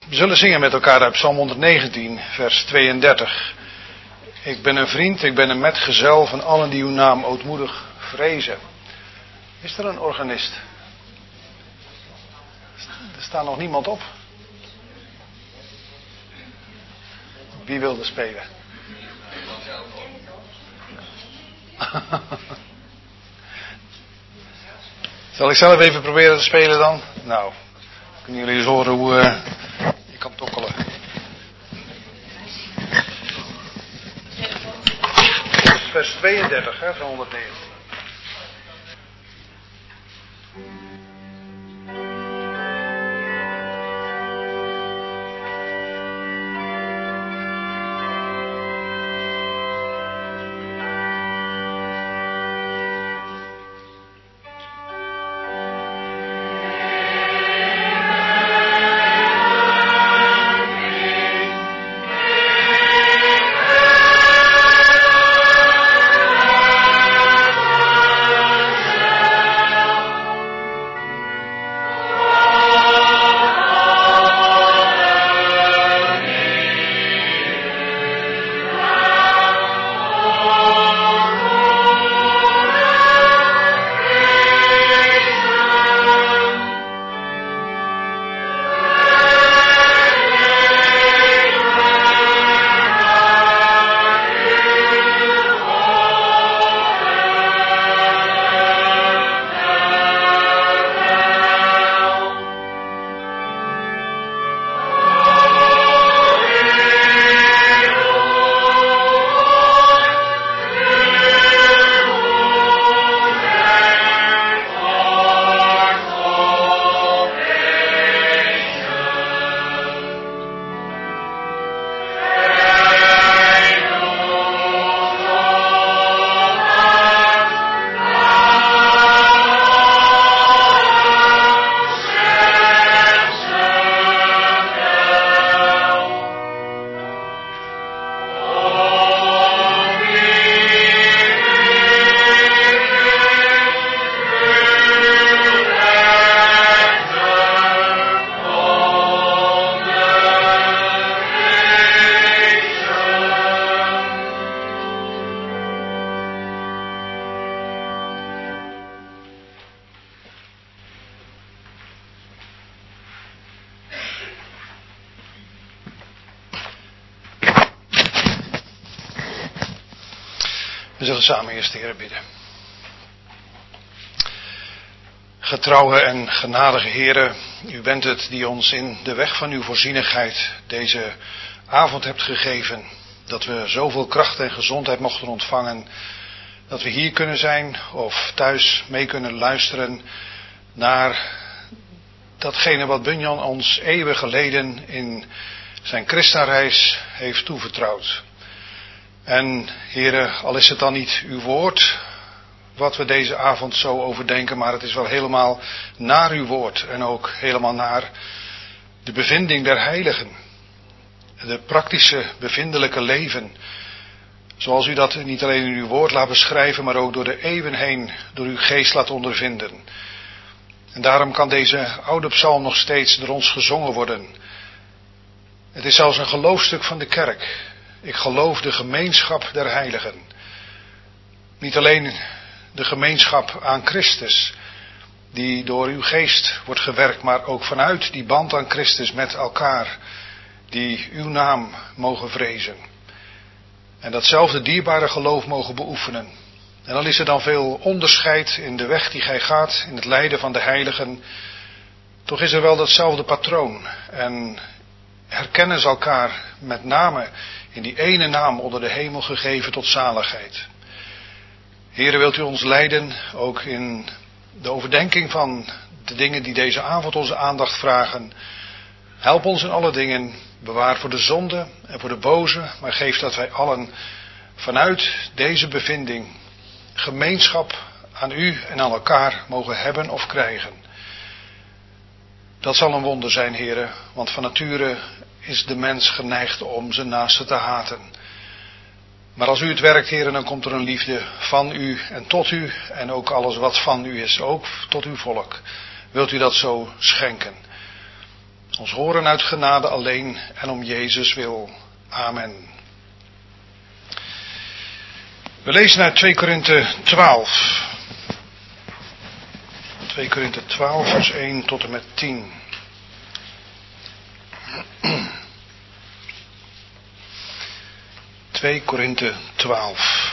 We zullen zingen met elkaar uit Psalm 119, vers 32. Ik ben een vriend, ik ben een metgezel van allen die uw naam ootmoedig vrezen. Is er een organist? Er staat nog niemand op. Wie wilde spelen? Zal ik zelf even proberen te spelen dan? Nou, kunnen jullie eens horen hoe je kan tokkelen. Vers 32 van 119. We zullen samen eerst de Heer bidden. Getrouwe en genadige Heere, u bent het die ons in de weg van uw voorzienigheid deze avond hebt gegeven. Dat we zoveel kracht en gezondheid mochten ontvangen. Dat we hier kunnen zijn of thuis mee kunnen luisteren naar datgene wat Bunyan ons eeuwen geleden in zijn Christenreis heeft toevertrouwd. En Heere, al is het dan niet uw woord wat we deze avond zo overdenken, maar het is wel helemaal naar uw woord en ook helemaal naar de bevinding der heiligen. De praktische, bevindelijke leven, zoals u dat niet alleen in uw woord laat beschrijven, maar ook door de eeuwen heen door uw geest laat ondervinden. En daarom kan deze oude psalm nog steeds door ons gezongen worden. Het is zelfs een geloofstuk van de kerk. Ik geloof de gemeenschap der heiligen. Niet alleen de gemeenschap aan Christus, die door uw geest wordt gewerkt, maar ook vanuit die band aan Christus met elkaar, die uw naam mogen vrezen. En datzelfde dierbare geloof mogen beoefenen. En dan is er dan veel onderscheid in de weg die gij gaat, in het lijden van de heiligen. Toch is er wel datzelfde patroon. En herkennen ze elkaar met name in die ene naam onder de hemel gegeven tot zaligheid. Heere, wilt u ons leiden, ook in de overdenking van de dingen die deze avond onze aandacht vragen. Help ons in alle dingen, bewaar voor de zonde en voor de boze, maar geef dat wij allen vanuit deze bevinding gemeenschap aan u en aan elkaar mogen hebben of krijgen. Dat zal een wonder zijn, Heere, want van nature is de mens geneigd om zijn naaste te haten. Maar als u het werkt, Heere, dan komt er een liefde van u en tot u en ook alles wat van u is, ook tot uw volk. Wilt u dat zo schenken? ons horen uit genade alleen en om Jezus wil. Amen. We lezen uit 2 Korinthe 12. 2 Korinthe 12 vers 1 tot en met 10. ...2 Korinthe 12.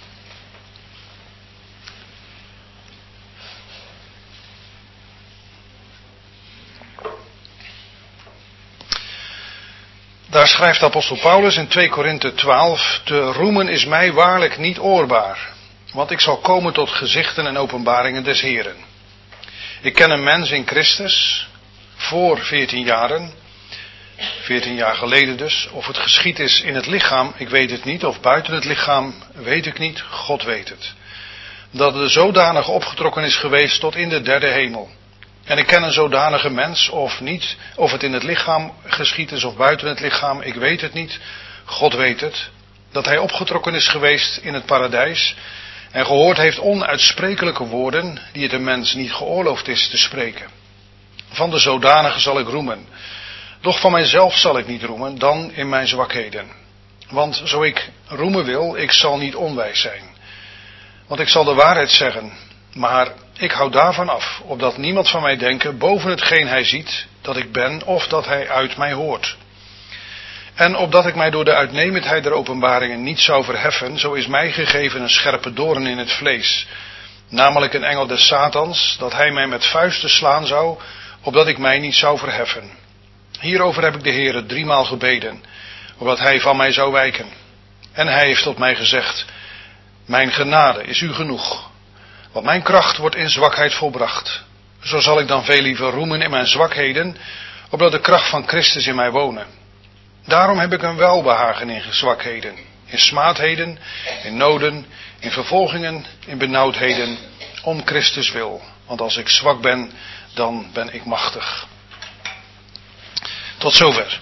Daar schrijft apostel Paulus in 2 Korinthe 12... ...te roemen is mij waarlijk niet oorbaar... ...want ik zal komen tot gezichten en openbaringen des Heren. Ik ken een mens in Christus... ...voor 14 jaren... 14 jaar geleden dus. Of het geschied is in het lichaam, ik weet het niet. Of buiten het lichaam, weet ik niet. God weet het. Dat het zodanig opgetrokken is geweest tot in de derde hemel. En ik ken een zodanige mens, of niet. Of het in het lichaam geschied is of buiten het lichaam, ik weet het niet. God weet het. Dat hij opgetrokken is geweest in het paradijs. En gehoord heeft onuitsprekelijke woorden, die het een mens niet geoorloofd is te spreken. Van de zodanige zal ik roemen. Doch van mijzelf zal ik niet roemen, dan in mijn zwakheden. Want zo ik roemen wil, ik zal niet onwijs zijn. Want ik zal de waarheid zeggen, maar ik hou daarvan af, opdat niemand van mij denke, boven hetgeen hij ziet, dat ik ben, of dat hij uit mij hoort. En opdat ik mij door de uitnemendheid der openbaringen niet zou verheffen, zo is mij gegeven een scherpe doorn in het vlees, namelijk een engel des Satans, dat hij mij met vuisten slaan zou, opdat ik mij niet zou verheffen. Hierover heb ik de Heere 3 maal gebeden, opdat hij van mij zou wijken. En hij heeft tot mij gezegd, mijn genade is u genoeg, want mijn kracht wordt in zwakheid volbracht. Zo zal ik dan veel liever roemen in mijn zwakheden, opdat de kracht van Christus in mij wonen. Daarom heb ik een welbehagen in zwakheden, in smaadheden, in noden, in vervolgingen, in benauwdheden, om Christus wil. Want als ik zwak ben, dan ben ik machtig. Tot zover.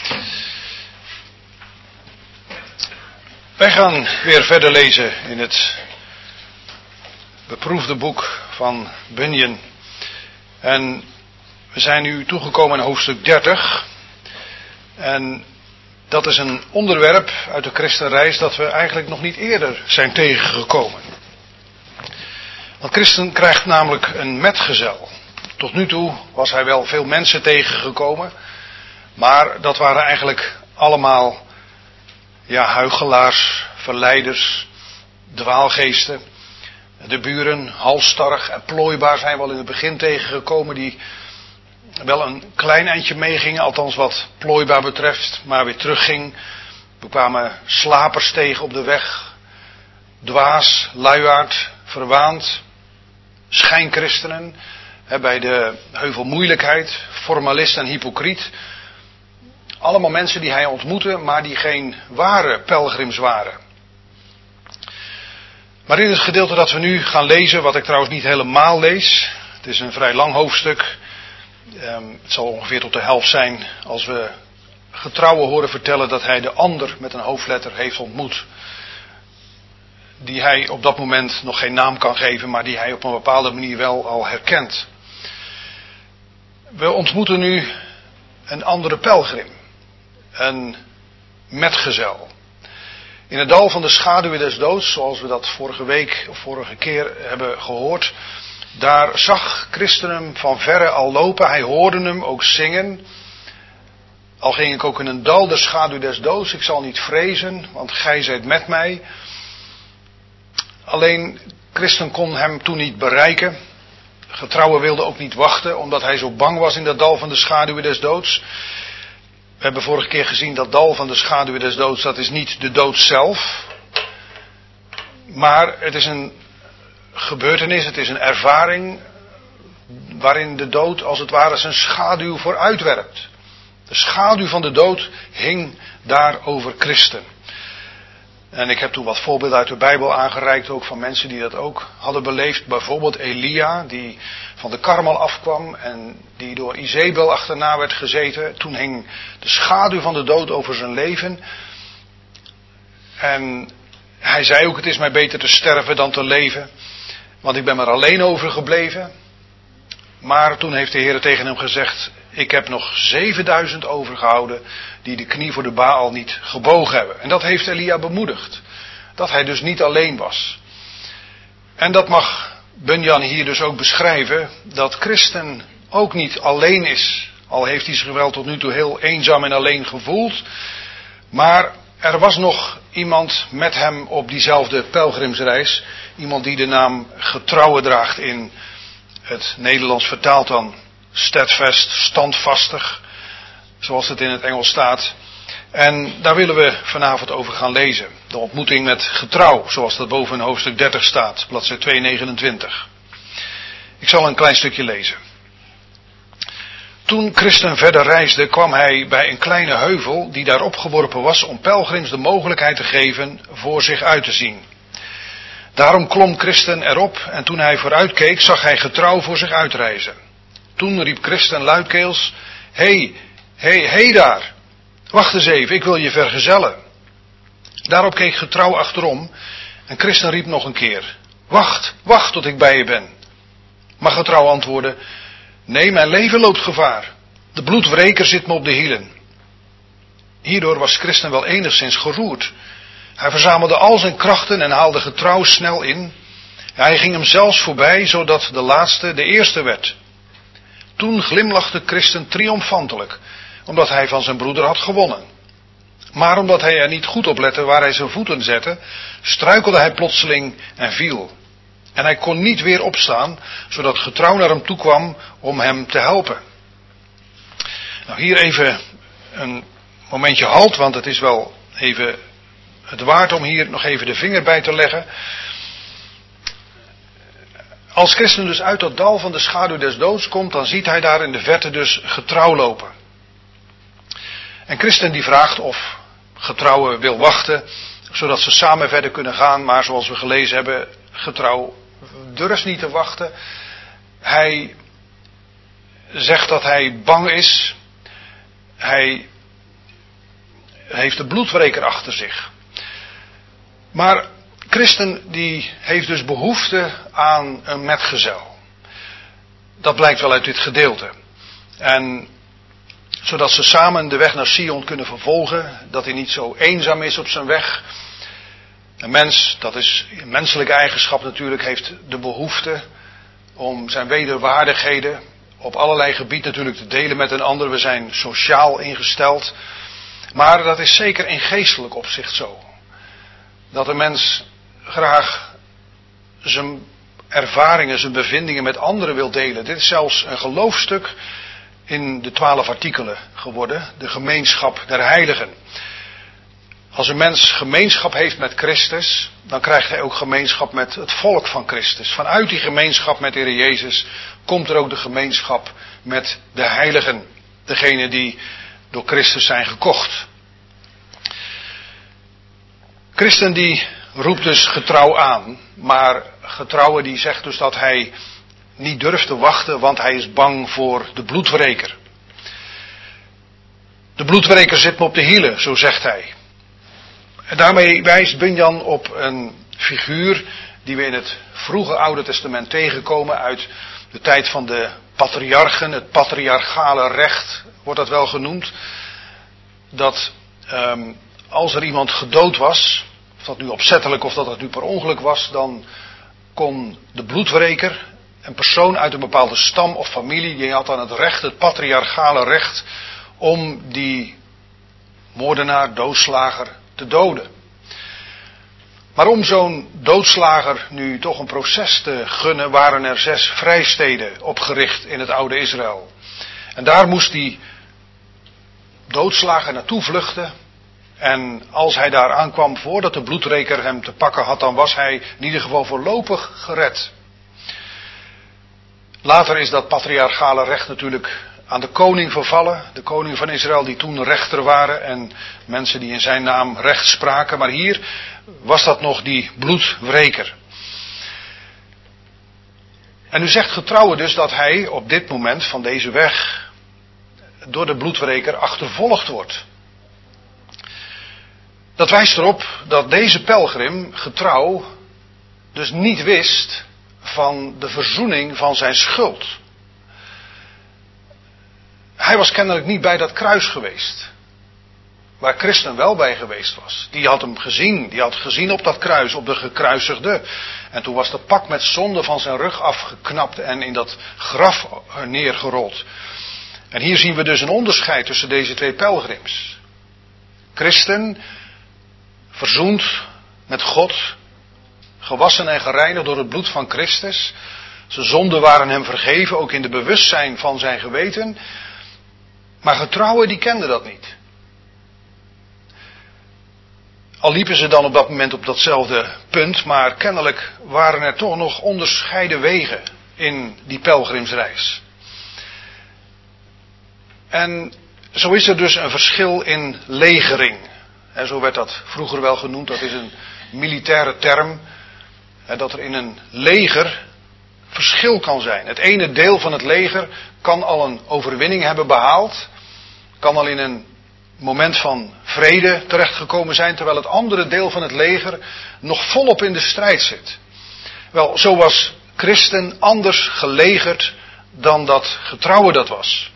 Wij gaan weer verder lezen in het beproefde boek van Bunyan. En we zijn nu toegekomen aan hoofdstuk 30. En dat is een onderwerp uit de christenreis dat we eigenlijk nog niet eerder zijn tegengekomen. Want christen krijgt namelijk een metgezel. Tot nu toe was hij wel veel mensen tegengekomen. Maar dat waren eigenlijk allemaal huichelaars, verleiders, dwaalgeesten. De buren, halsstarrig en plooibaar zijn we al in het begin tegengekomen, die wel een klein eindje meegingen, althans wat plooibaar betreft, maar weer terugging. We kwamen slapers tegen op de weg, dwaas, luiaard, verwaand, schijnchristenen, bij de heuvel moeilijkheid, formalist en hypocriet. Allemaal mensen die hij ontmoette, maar die geen ware pelgrims waren. Maar in het gedeelte dat we nu gaan lezen, wat ik trouwens niet helemaal lees, het is een vrij lang hoofdstuk. Het zal ongeveer tot de helft zijn als we getrouwen horen vertellen dat hij de ander met een hoofdletter heeft ontmoet. Die hij op dat moment nog geen naam kan geven, maar die hij op een bepaalde manier wel al herkent. We ontmoeten nu een andere pelgrim. Een metgezel. In het dal van de schaduw des doods, zoals we dat vorige keer hebben gehoord. Daar zag Christen hem van verre al lopen. Hij hoorde hem ook zingen. Al ging ik ook in een dal der schaduw des doods. Ik zal niet vrezen, want gij zijt met mij. Alleen Christen kon hem toen niet bereiken. Getrouwen wilde ook niet wachten, omdat hij zo bang was in dat dal van de schaduw des doods. We hebben vorige keer gezien dat dal van de schaduw des doods, dat is niet de dood zelf. Maar het is een gebeurtenis, het is een ervaring waarin de dood als het ware zijn schaduw vooruitwerpt. De schaduw van de dood hing daar over Christen. En ik heb toen wat voorbeelden uit de Bijbel aangereikt, ook van mensen die dat ook hadden beleefd. Bijvoorbeeld Elia, die van de Karmel afkwam en die door Izebel achterna werd gezeten. Toen hing de schaduw van de dood over zijn leven. En hij zei ook, het is mij beter te sterven dan te leven, want ik ben er alleen overgebleven. Maar toen heeft de Heer tegen hem gezegd, ik heb nog 7000 overgehouden die de knie voor de Baal niet gebogen hebben. En dat heeft Elia bemoedigd. Dat hij dus niet alleen was. En dat mag Bunyan hier dus ook beschrijven, dat christen ook niet alleen is. Al heeft hij zich wel tot nu toe heel eenzaam en alleen gevoeld. Maar er was nog iemand met hem op diezelfde pelgrimsreis. Iemand die de naam Getrouwe draagt, in het Nederlands vertaald dan steadfast, standvastig. Zoals het in het Engels staat. En daar willen we vanavond over gaan lezen. De ontmoeting met getrouw, zoals dat boven in hoofdstuk 30 staat, bladzijde 229. Ik zal een klein stukje lezen. Toen Christen verder reisde, kwam hij bij een kleine heuvel die daar opgeworpen was om pelgrims de mogelijkheid te geven voor zich uit te zien. Daarom klom Christen erop en toen hij vooruitkeek, zag hij getrouw voor zich uitreizen. Toen riep Christen luidkeels: Hé daar! Wacht eens even, ik wil je vergezellen. Daarop keek getrouw achterom en Christen riep nog een keer: Wacht tot ik bij je ben. Maar getrouw antwoordde: Nee, mijn leven loopt gevaar. De bloedwreker zit me op de hielen. Hierdoor was Christen wel enigszins geroerd. Hij verzamelde al zijn krachten en haalde getrouw snel in. Hij ging hem zelfs voorbij, zodat de laatste de eerste werd. Toen glimlachte Christen triomfantelijk, omdat hij van zijn broeder had gewonnen. Maar omdat hij er niet goed op lette waar hij zijn voeten zette, struikelde hij plotseling en viel. En hij kon niet weer opstaan, zodat getrouw naar hem toe kwam om hem te helpen. Nou, hier even een momentje halt, want het is wel even het waard om hier nog even de vinger bij te leggen. Als Christen dus uit dat dal van de schaduw des doods komt, dan ziet hij daar in de verte dus getrouw lopen. En Christen die vraagt of getrouwe wil wachten, zodat ze samen verder kunnen gaan, maar zoals we gelezen hebben, getrouw durft niet te wachten. Hij zegt dat hij bang is. Hij heeft de bloedwreker achter zich. Maar Christen die heeft dus behoefte aan een metgezel. Dat blijkt wel uit dit gedeelte. En zodat ze samen de weg naar Sion kunnen vervolgen. Dat hij niet zo eenzaam is op zijn weg. Een mens, dat is een menselijke eigenschap natuurlijk, heeft de behoefte om zijn wederwaardigheden op allerlei gebieden natuurlijk te delen met een ander. We zijn sociaal ingesteld. Maar dat is zeker in geestelijk opzicht zo. Dat een mens graag zijn ervaringen, zijn bevindingen met anderen wil delen. Dit is zelfs een geloofstuk in de 12 artikelen geworden. De gemeenschap der heiligen. Als een mens gemeenschap heeft met Christus, dan krijgt hij ook gemeenschap met het volk van Christus. Vanuit die gemeenschap met de Heer Jezus komt er ook de gemeenschap met de heiligen. Degenen die door Christus zijn gekocht. Christen die roept dus getrouw aan, maar getrouwe die zegt dus dat hij niet durft te wachten, want hij is bang voor de bloedwreker. De bloedwreker zit me op de hielen, zo zegt hij. En daarmee wijst Bunyan op een figuur die we in het vroege Oude Testament tegenkomen uit de tijd van de patriarchen, het patriarchale recht wordt dat wel genoemd. Dat als er iemand gedood was, of dat nu opzettelijk of dat het nu per ongeluk was, dan kon de bloedwreker, een persoon uit een bepaalde stam of familie, die had dan het recht, het patriarchale recht, om die moordenaar, doodslager te doden. Maar om zo'n doodslager nu toch een proces te gunnen, waren er 6 vrijsteden opgericht in het oude Israël. En daar moest die doodslager naartoe vluchten. En als hij daar aankwam voordat de bloedwreker hem te pakken had, dan was hij in ieder geval voorlopig gered. Later is dat patriarchale recht natuurlijk aan de koning vervallen. De koning van Israël die toen rechter waren en mensen die in zijn naam recht spraken. Maar hier was dat nog die bloedwreker. En u zegt getrouwe dus dat hij op dit moment van deze weg door de bloedwreker achtervolgd wordt. Dat wijst erop dat deze pelgrim getrouw dus niet wist van de verzoening van zijn schuld. Hij was kennelijk niet bij dat kruis geweest. Waar Christen wel bij geweest was. Die had hem gezien. Die had gezien op dat kruis, op de gekruisigde. En toen was de pak met zonde van zijn rug afgeknapt en in dat graf neergerold. En hier zien we dus een onderscheid tussen deze twee pelgrims. Christen, verzoend met God, gewassen en gereinigd door het bloed van Christus. Zijn zonden waren hem vergeven, ook in de bewustzijn van zijn geweten. Maar getrouwen, die kenden dat niet. Al liepen ze dan op dat moment op datzelfde punt, maar kennelijk waren er toch nog onderscheiden wegen in die pelgrimsreis. En zo is er dus een verschil in legering. En zo werd dat vroeger wel genoemd, dat is een militaire term. Dat er in een leger verschil kan zijn. Het ene deel van het leger kan al een overwinning hebben behaald. Kan al in een moment van vrede terechtgekomen zijn, terwijl het andere deel van het leger nog volop in de strijd zit. Wel, zo was Christen anders gelegerd dan dat getrouwe dat was.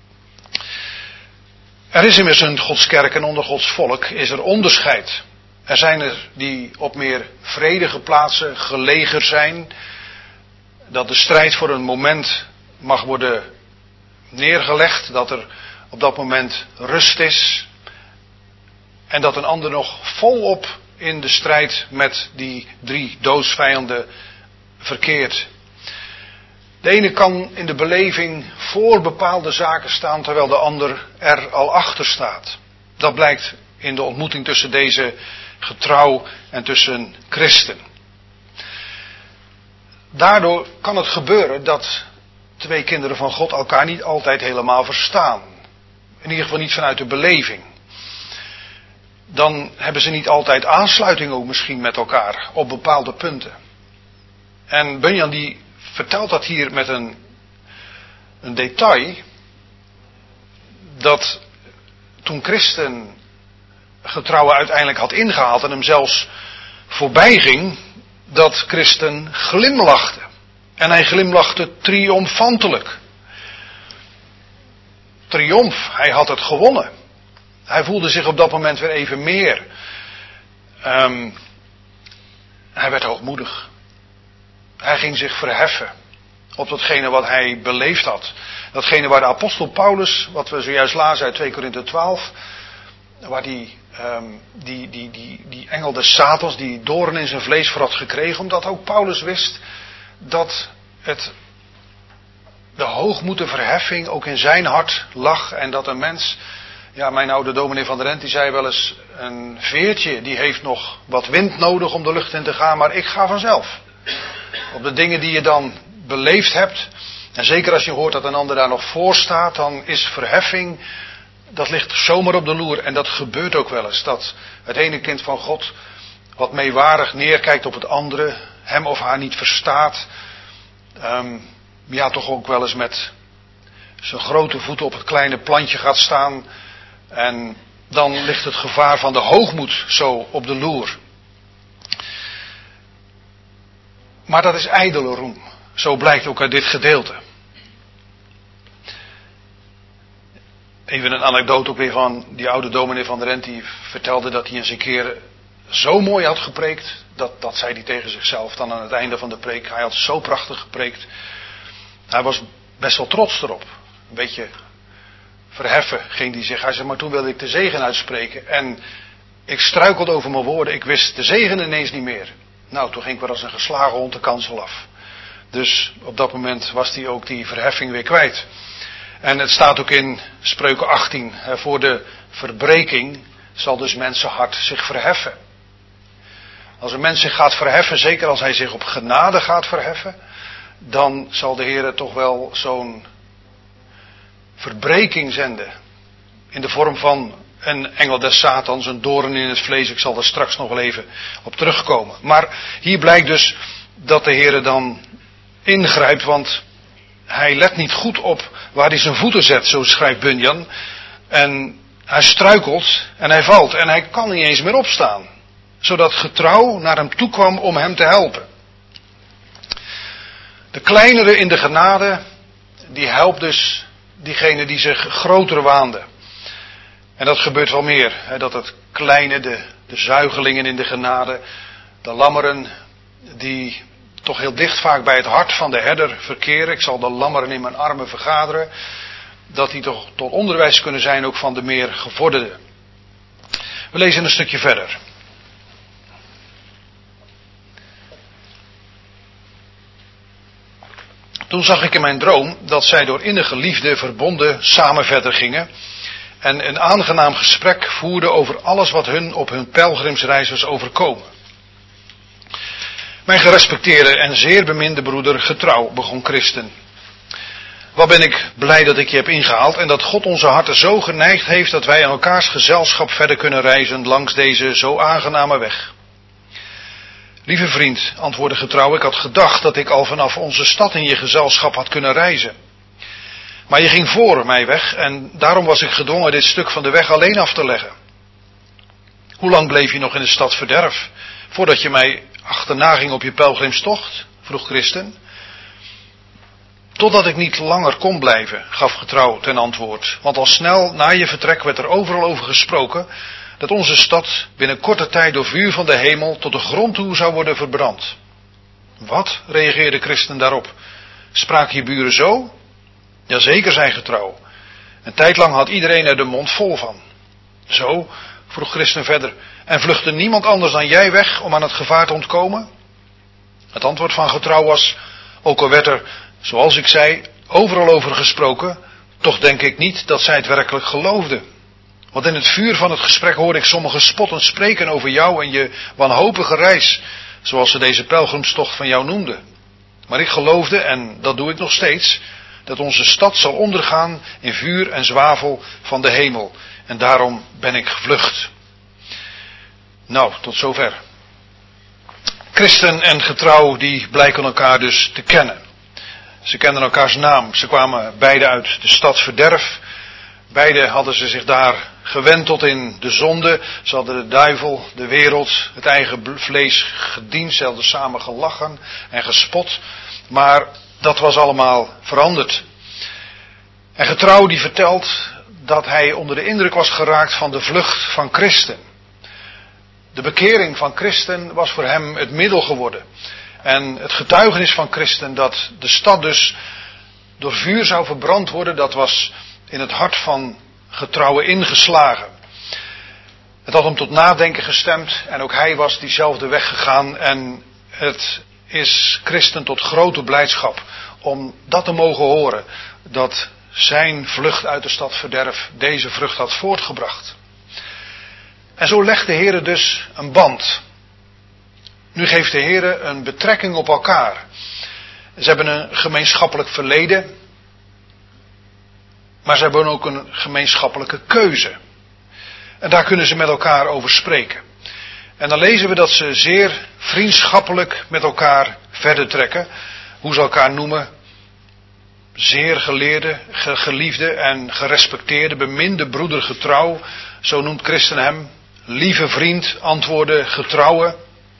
Er is immers in Gods kerk en onder Gods volk is er onderscheid. Er zijn er die op meer vredige plaatsen gelegerd zijn, dat de strijd voor een moment mag worden neergelegd, dat er op dat moment rust is. En dat een ander nog volop in de strijd met die 3 doodsvijanden verkeert. De ene kan in de beleving voor bepaalde zaken staan, terwijl de ander er al achter staat. Dat blijkt in de ontmoeting tussen deze getrouw en tussen christen. Daardoor kan het gebeuren dat 2 kinderen van God elkaar niet altijd helemaal verstaan. In ieder geval niet vanuit de beleving. Dan hebben ze niet altijd aansluiting ook misschien met elkaar op bepaalde punten. En Bunyan die vertelt dat hier met een detail. Dat toen Christen getrouwe uiteindelijk had ingehaald en hem zelfs voorbij ging, dat Christen glimlachte. En hij glimlachte triomfantelijk. Triomf, hij had het gewonnen. Hij voelde zich op dat moment weer even meer. Hij werd hoogmoedig. Hij ging zich verheffen op datgene wat hij beleefd had. Datgene waar de apostel Paulus, wat we zojuist lazen uit 2 Korinthe 12, waar die engel des Satans, die doorn in zijn vlees voor had gekregen, omdat ook Paulus wist dat de hoogmoed, de verheffing ook in zijn hart lag en dat een mens, ja, mijn oude dominee van der Rent die zei wel eens, een veertje die heeft nog wat wind nodig om de lucht in te gaan, maar ik ga vanzelf. Op de dingen die je dan beleefd hebt, en zeker als je hoort dat een ander daar nog voor staat, dan is verheffing, dat ligt zomaar op de loer. En dat gebeurt ook wel eens, dat het ene kind van God wat meewarig neerkijkt op het andere, hem of haar niet verstaat, ja, toch ook wel eens met zijn grote voeten op het kleine plantje gaat staan. En dan ligt het gevaar van de hoogmoed zo op de loer. Maar dat is ijdele roem. Zo blijkt ook uit dit gedeelte. Even een anekdote ook weer van die oude dominee van der Rent. Die vertelde dat hij eens een keer zo mooi had gepreekt. Dat zei hij tegen zichzelf dan aan het einde van de preek. Hij had zo prachtig gepreekt. Hij was best wel trots erop. Een beetje verheffen ging hij zich. Hij zei, maar toen wilde ik de zegen uitspreken. En ik struikelde over mijn woorden. Ik wist de zegen ineens niet meer. Nou, toen ging ik weer als een geslagen hond de kansel af. Dus op dat moment was hij ook die verheffing weer kwijt. En het staat ook in Spreuken 18. Voor de verbreking zal dus mensenhart zich verheffen. Als een mens zich gaat verheffen, zeker als hij zich op genade gaat verheffen, dan zal de Heer toch wel zo'n verbreking zenden. In de vorm van een engel des Satans, een doorn in het vlees. Ik zal daar straks nog wel even op terugkomen. Maar hier blijkt dus dat de Heer dan ingrijpt, want hij let niet goed op waar hij zijn voeten zet, zo schrijft Bunyan. En hij struikelt en hij valt en hij kan niet eens meer opstaan. Zodat getrouw naar hem toe kwam om hem te helpen. De kleinere in de genade, die helpt dus diegene die zich groter waande. En dat gebeurt wel meer. Hè, dat het kleine, de zuigelingen in de genade, de lammeren die toch heel dicht vaak bij het hart van de herder verkeren. Ik zal de lammeren in mijn armen vergaderen. Dat die toch tot onderwijs kunnen zijn ook van de meer gevorderden. We lezen een stukje verder. Toen zag ik in mijn droom dat zij door innige liefde verbonden samen verder gingen en een aangenaam gesprek voerden over alles wat hun op hun pelgrimsreis was overkomen. Mijn gerespecteerde en zeer beminde broeder Getrouw, begon Christen. Wat ben ik blij dat ik je heb ingehaald en dat God onze harten zo geneigd heeft dat wij aan elkaars gezelschap verder kunnen reizen langs deze zo aangename weg. Lieve vriend, antwoordde Getrouw, ik had gedacht dat ik al vanaf onze stad in je gezelschap had kunnen reizen. Maar je ging voor mij weg en daarom was ik gedwongen dit stuk van de weg alleen af te leggen. Hoe lang bleef je nog in de stad Verderf, voordat je mij achterna ging op je pelgrimstocht? Vroeg Christen. Totdat ik niet langer kon blijven, gaf Getrouw ten antwoord. Want al snel na je vertrek werd er overal over gesproken dat onze stad binnen korte tijd door vuur van de hemel tot de grond toe zou worden verbrand. Wat? Reageerde Christen daarop. Spraken je buren zo? Jazeker, zei Getrouw. Een tijd lang had iedereen er de mond vol van. Zo? Vroeg Christen verder. En vluchtte niemand anders dan jij weg om aan het gevaar te ontkomen? Het antwoord van Getrouw was, ook al werd er, zoals ik zei, overal over gesproken, toch denk ik niet dat zij het werkelijk geloofden. Want in het vuur van het gesprek hoorde ik sommigen spottend spreken over jou en je wanhopige reis, zoals ze deze pelgrimstocht van jou noemden. Maar ik geloofde, en dat doe ik nog steeds, dat onze stad zal ondergaan in vuur en zwavel van de hemel. En daarom ben ik gevlucht. Nou, tot zover. Christen en Getrouw, die blijken elkaar dus te kennen. Ze kenden elkaars naam. Ze kwamen beide uit de stad Verderf. Beide hadden ze zich daar gewend tot in de zonde. Ze hadden de duivel, de wereld, het eigen vlees gediend. Ze hadden samen gelachen en gespot. Maar dat was allemaal veranderd. En Getrouw die vertelt dat hij onder de indruk was geraakt van de vlucht van Christen. De bekering van Christen was voor hem het middel geworden. En het getuigenis van Christen dat de stad dus door vuur zou verbrand worden, dat was in het hart van Getrouw ingeslagen. Het had hem tot nadenken gestemd en ook hij was diezelfde weg gegaan. En het is Christen tot grote blijdschap om dat te mogen horen, dat zijn vlucht uit de stad Verderf deze vrucht had voortgebracht. En zo legt de Heere dus een band. Nu geeft de Heere een betrekking op elkaar. Ze hebben een gemeenschappelijk verleden, maar ze hebben ook een gemeenschappelijke keuze. En daar kunnen ze met elkaar over spreken. En dan lezen we dat ze zeer vriendschappelijk met elkaar verder trekken. Hoe ze elkaar noemen. Zeer geleerde, geliefde en gerespecteerde, beminde broeder Getrouw. Zo noemt Christen hem. Lieve vriend, antwoordde Getrouwe.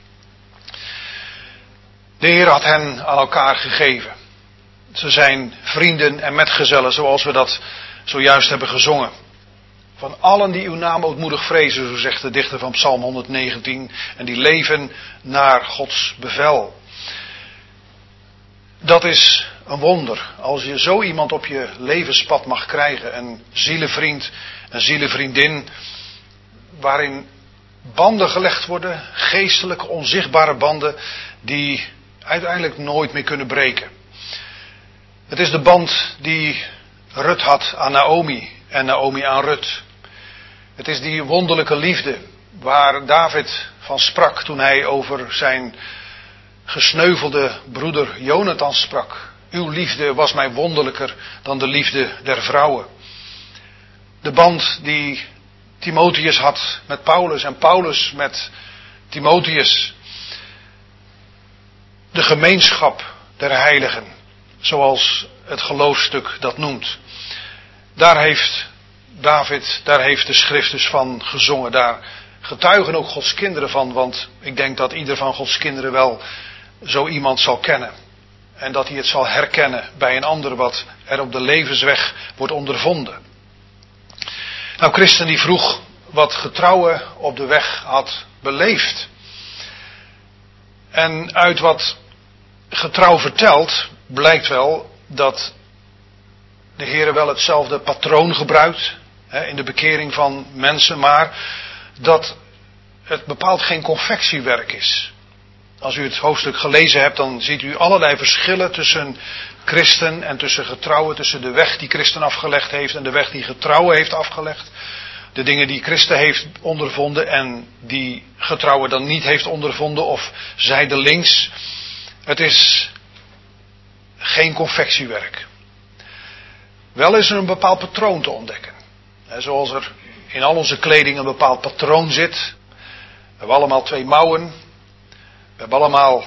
De Heer had hen aan elkaar gegeven. Ze zijn vrienden en metgezellen, zoals we dat zojuist hebben gezongen. Van allen die uw naam ootmoedig vrezen, zo zegt de dichter van Psalm 119, en die leven naar Gods bevel. Dat is een wonder, als je zo iemand op je levenspad mag krijgen, een zielenvriend, een zielenvriendin, waarin banden gelegd worden, geestelijke, onzichtbare banden, die uiteindelijk nooit meer kunnen breken. Het is de band die Rut had aan Naomi en Naomi aan Rut. Het is die wonderlijke liefde waar David van sprak toen hij over zijn gesneuvelde broeder Jonathan sprak. Uw liefde was mij wonderlijker dan de liefde der vrouwen. De band die Timotheus had met Paulus en Paulus met Timotheus. De gemeenschap der heiligen, zoals het geloofstuk dat noemt. Daar heeft David, daar heeft de schrift dus van gezongen. Daar getuigen ook Gods kinderen van, want ik denk dat ieder van Gods kinderen wel zo iemand zal kennen. En dat hij het zal herkennen bij een ander wat er op de levensweg wordt ondervonden. Nou, Christen die vroeg wat getrouwe op de weg had beleefd. En uit wat getrouw vertelt blijkt wel dat de Heer wel hetzelfde patroon gebruikt in de bekering van mensen, maar dat het bepaald geen confectiewerk is. Als u het hoofdstuk gelezen hebt, dan ziet u allerlei verschillen tussen christen en tussen getrouwe, tussen de weg die christen afgelegd heeft en de weg die getrouwe heeft afgelegd. De dingen die christen heeft ondervonden en die getrouwe dan niet heeft ondervonden of zijdelings. Het is geen confectiewerk. Wel is er een bepaald patroon te ontdekken. Zoals er in al onze kleding een bepaald patroon zit. We hebben allemaal 2 mouwen. We hebben allemaal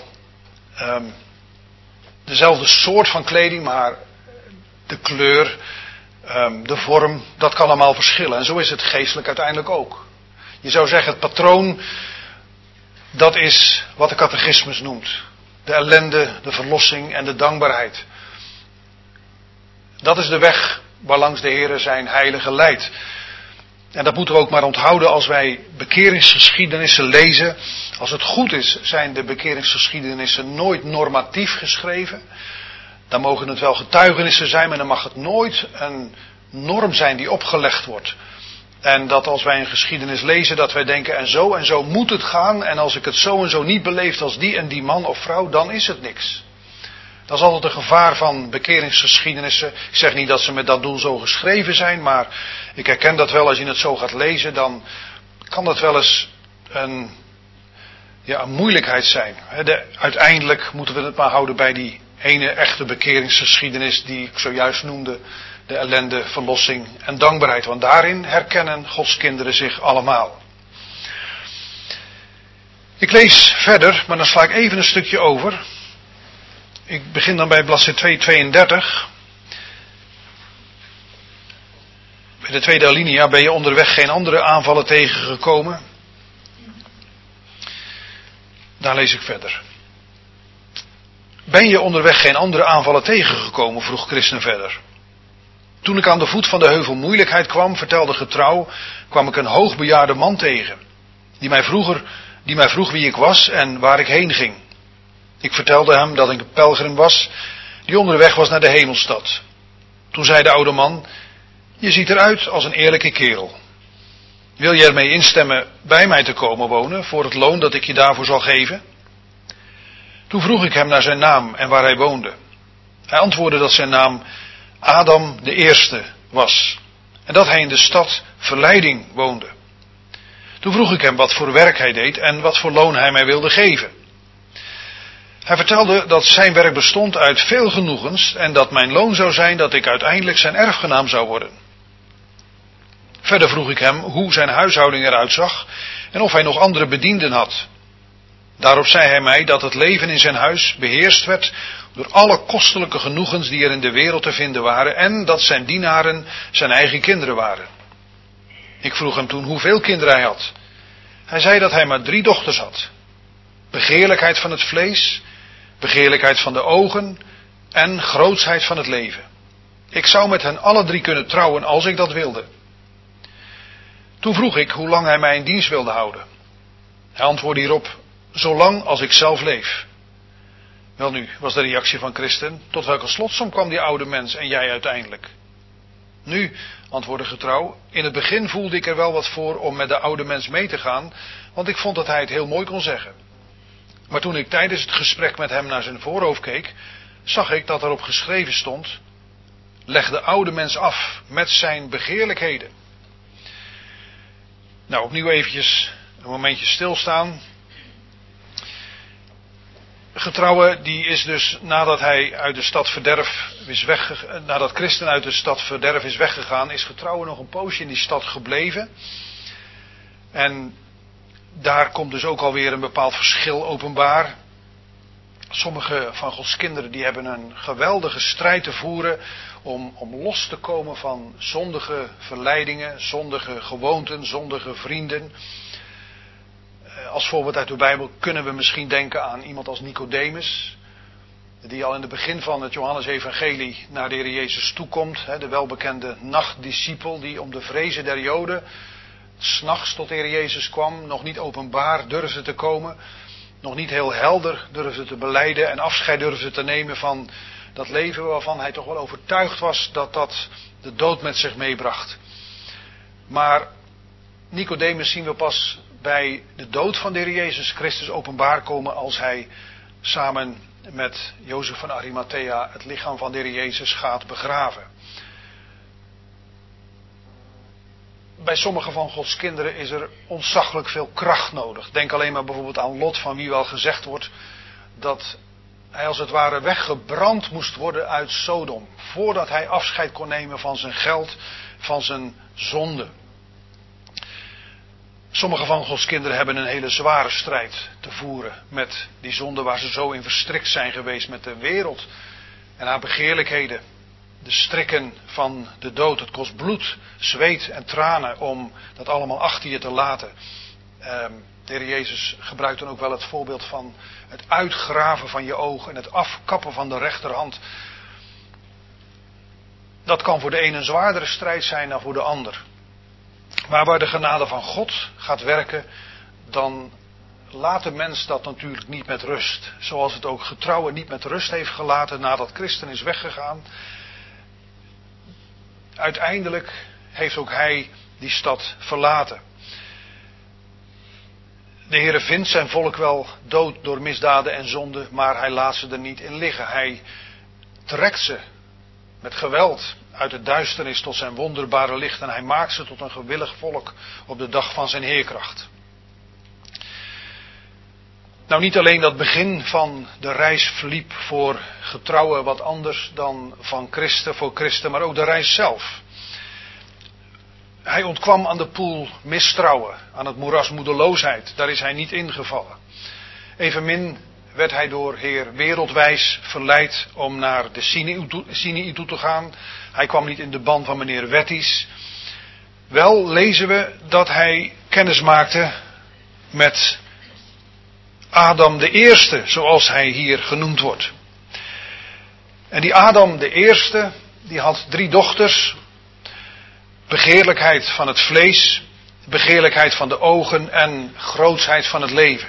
dezelfde soort van kleding, maar de kleur, de vorm, dat kan allemaal verschillen. En zo is het geestelijk uiteindelijk ook. Je zou zeggen, het patroon, dat is wat de catechismus noemt. De ellende, de verlossing en de dankbaarheid. Dat is de weg waarlangs de Heer zijn heilige leidt. En dat moeten we ook maar onthouden als wij bekeringsgeschiedenissen lezen. Als het goed is, zijn de bekeringsgeschiedenissen nooit normatief geschreven. Dan mogen het wel getuigenissen zijn, maar dan mag het nooit een norm zijn die opgelegd wordt. En dat als wij een geschiedenis lezen, dat wij denken en zo moet het gaan. En als ik het zo en zo niet beleef als die en die man of vrouw, dan is het niks. Dat is altijd een gevaar van bekeringsgeschiedenissen. Ik zeg niet dat ze met dat doel zo geschreven zijn, maar ik herken dat wel als je het zo gaat lezen, dan kan dat wel eens een moeilijkheid zijn. Uiteindelijk moeten we het maar houden bij die ene echte bekeringsgeschiedenis die ik zojuist noemde. De ellende, verlossing en dankbaarheid. Want daarin herkennen Gods kinderen zich allemaal. Ik lees verder, maar dan sla ik even een stukje over. Ik begin dan bij bladzijde 232. Bij de tweede alinea ben je onderweg geen andere aanvallen tegengekomen. Daar lees ik verder. Ben je onderweg geen andere aanvallen tegengekomen, vroeg Christen verder. Toen ik aan de voet van de heuvel moeilijkheid kwam, vertelde getrouw, kwam ik een hoogbejaarde man tegen. Die mij vroeg wie ik was en waar ik heen ging. Ik vertelde hem dat ik een pelgrim was, die onderweg was naar de hemelstad. Toen zei de oude man, je ziet eruit als een eerlijke kerel. Wil je ermee instemmen bij mij te komen wonen, voor het loon dat ik je daarvoor zal geven? Toen vroeg ik hem naar zijn naam en waar hij woonde. Hij antwoordde dat zijn naam Adam de Eerste was. En dat hij in de stad Verleiding woonde. Toen vroeg ik hem wat voor werk hij deed en wat voor loon hij mij wilde geven. Hij vertelde dat zijn werk bestond uit veel genoegens en dat mijn loon zou zijn dat ik uiteindelijk zijn erfgenaam zou worden. Verder vroeg ik hem hoe zijn huishouding eruit zag en of hij nog andere bedienden had. Daarop zei hij mij dat het leven in zijn huis beheerst werd door alle kostelijke genoegens die er in de wereld te vinden waren en dat zijn dienaren zijn eigen kinderen waren. Ik vroeg hem toen hoeveel kinderen hij had. Hij zei dat hij maar 3 dochters had. Begeerlijkheid van het vlees, begeerlijkheid van de ogen en grootsheid van het leven. Ik zou met hen alle 3 kunnen trouwen als ik dat wilde. Toen vroeg ik hoe lang hij mij in dienst wilde houden. Hij antwoordde hierop, zolang als ik zelf leef. Welnu, was de reactie van Christen, tot welke slotsom kwam die oude mens en jij uiteindelijk? Nu, antwoordde getrouw, in het begin voelde ik er wel wat voor om met de oude mens mee te gaan, want ik vond dat hij het heel mooi kon zeggen. Maar toen ik tijdens het gesprek met hem naar zijn voorhoofd keek, zag ik dat erop geschreven stond, leg de oude mens af met zijn begeerlijkheden. Nou, opnieuw eventjes een momentje stilstaan. Getrouwe, die is dus nadat hij uit de stad Verderf is nadat Christen uit de stad Verderf is weggegaan, is getrouwe nog een poosje in die stad gebleven. En daar komt dus ook alweer een bepaald verschil openbaar. Sommige van Gods kinderen die hebben een geweldige strijd te voeren om los te komen van zondige verleidingen, zondige gewoonten, zondige vrienden. Als voorbeeld uit de Bijbel kunnen we misschien denken aan iemand als Nicodemus. die al in het begin van het Johannesevangelie naar de Heer Jezus toekomt. De welbekende nachtdiscipel die om de vrezen der Joden 's nachts tot de Heer Jezus kwam, nog niet openbaar durfde te komen, nog niet heel helder durfde te belijden en afscheid durfde te nemen van dat leven waarvan hij toch wel overtuigd was dat dat de dood met zich meebracht. Maar Nicodemus zien we pas bij de dood van de Heer Jezus Christus openbaar komen als hij samen met Jozef van Arimathea het lichaam van de Heer Jezus gaat begraven. Bij sommige van Gods kinderen is er ontzaglijk veel kracht nodig. Denk alleen maar bijvoorbeeld aan Lot, van wie wel gezegd wordt dat hij als het ware weggebrand moest worden uit Sodom, voordat hij afscheid kon nemen van zijn geld, van zijn zonde. Sommige van Gods kinderen hebben een hele zware strijd te voeren met die zonde waar ze zo in verstrikt zijn geweest, met de wereld en haar begeerlijkheden. De strikken van de dood. Het kost bloed, zweet en tranen om dat allemaal achter je te laten. De Heer Jezus gebruikt dan ook wel het voorbeeld van het uitgraven van je ogen en het afkappen van de rechterhand. Dat kan voor de een een zwaardere strijd zijn dan voor de ander. Maar waar de genade van God gaat werken, dan laat de mens dat natuurlijk niet met rust. Zoals het ook getrouwe niet met rust heeft gelaten nadat Christus is weggegaan. Uiteindelijk heeft ook hij die stad verlaten. De Heere vindt zijn volk wel dood door misdaden en zonden, maar hij laat ze er niet in liggen. Hij trekt ze met geweld uit de duisternis tot zijn wonderbare licht en hij maakt ze tot een gewillig volk op de dag van zijn heerkracht. Nou, niet alleen dat begin van de reis verliep voor getrouwen wat anders dan van Christen voor Christen, maar ook de reis zelf. Hij ontkwam aan de poel mistrouwen, aan het moeras moedeloosheid. Daar is hij niet ingevallen. Evenmin werd hij door Heer wereldwijs verleid om naar de Sinai toe te gaan. Hij kwam niet in de ban van meneer Wetties. Wel lezen we dat hij kennis maakte met Adam de Eerste, zoals hij hier genoemd wordt. En die Adam de Eerste, die had 3 dochters. Begeerlijkheid van het vlees, begeerlijkheid van de ogen en grootsheid van het leven.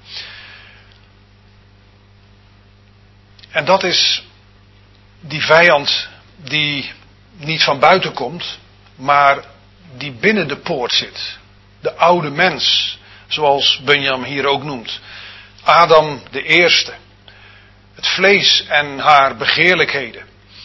En dat is die vijand die niet van buiten komt, maar die binnen de poort zit. De oude mens, zoals Bunyan hier ook noemt. Adam de Eerste. Het vlees en haar begeerlijkheden.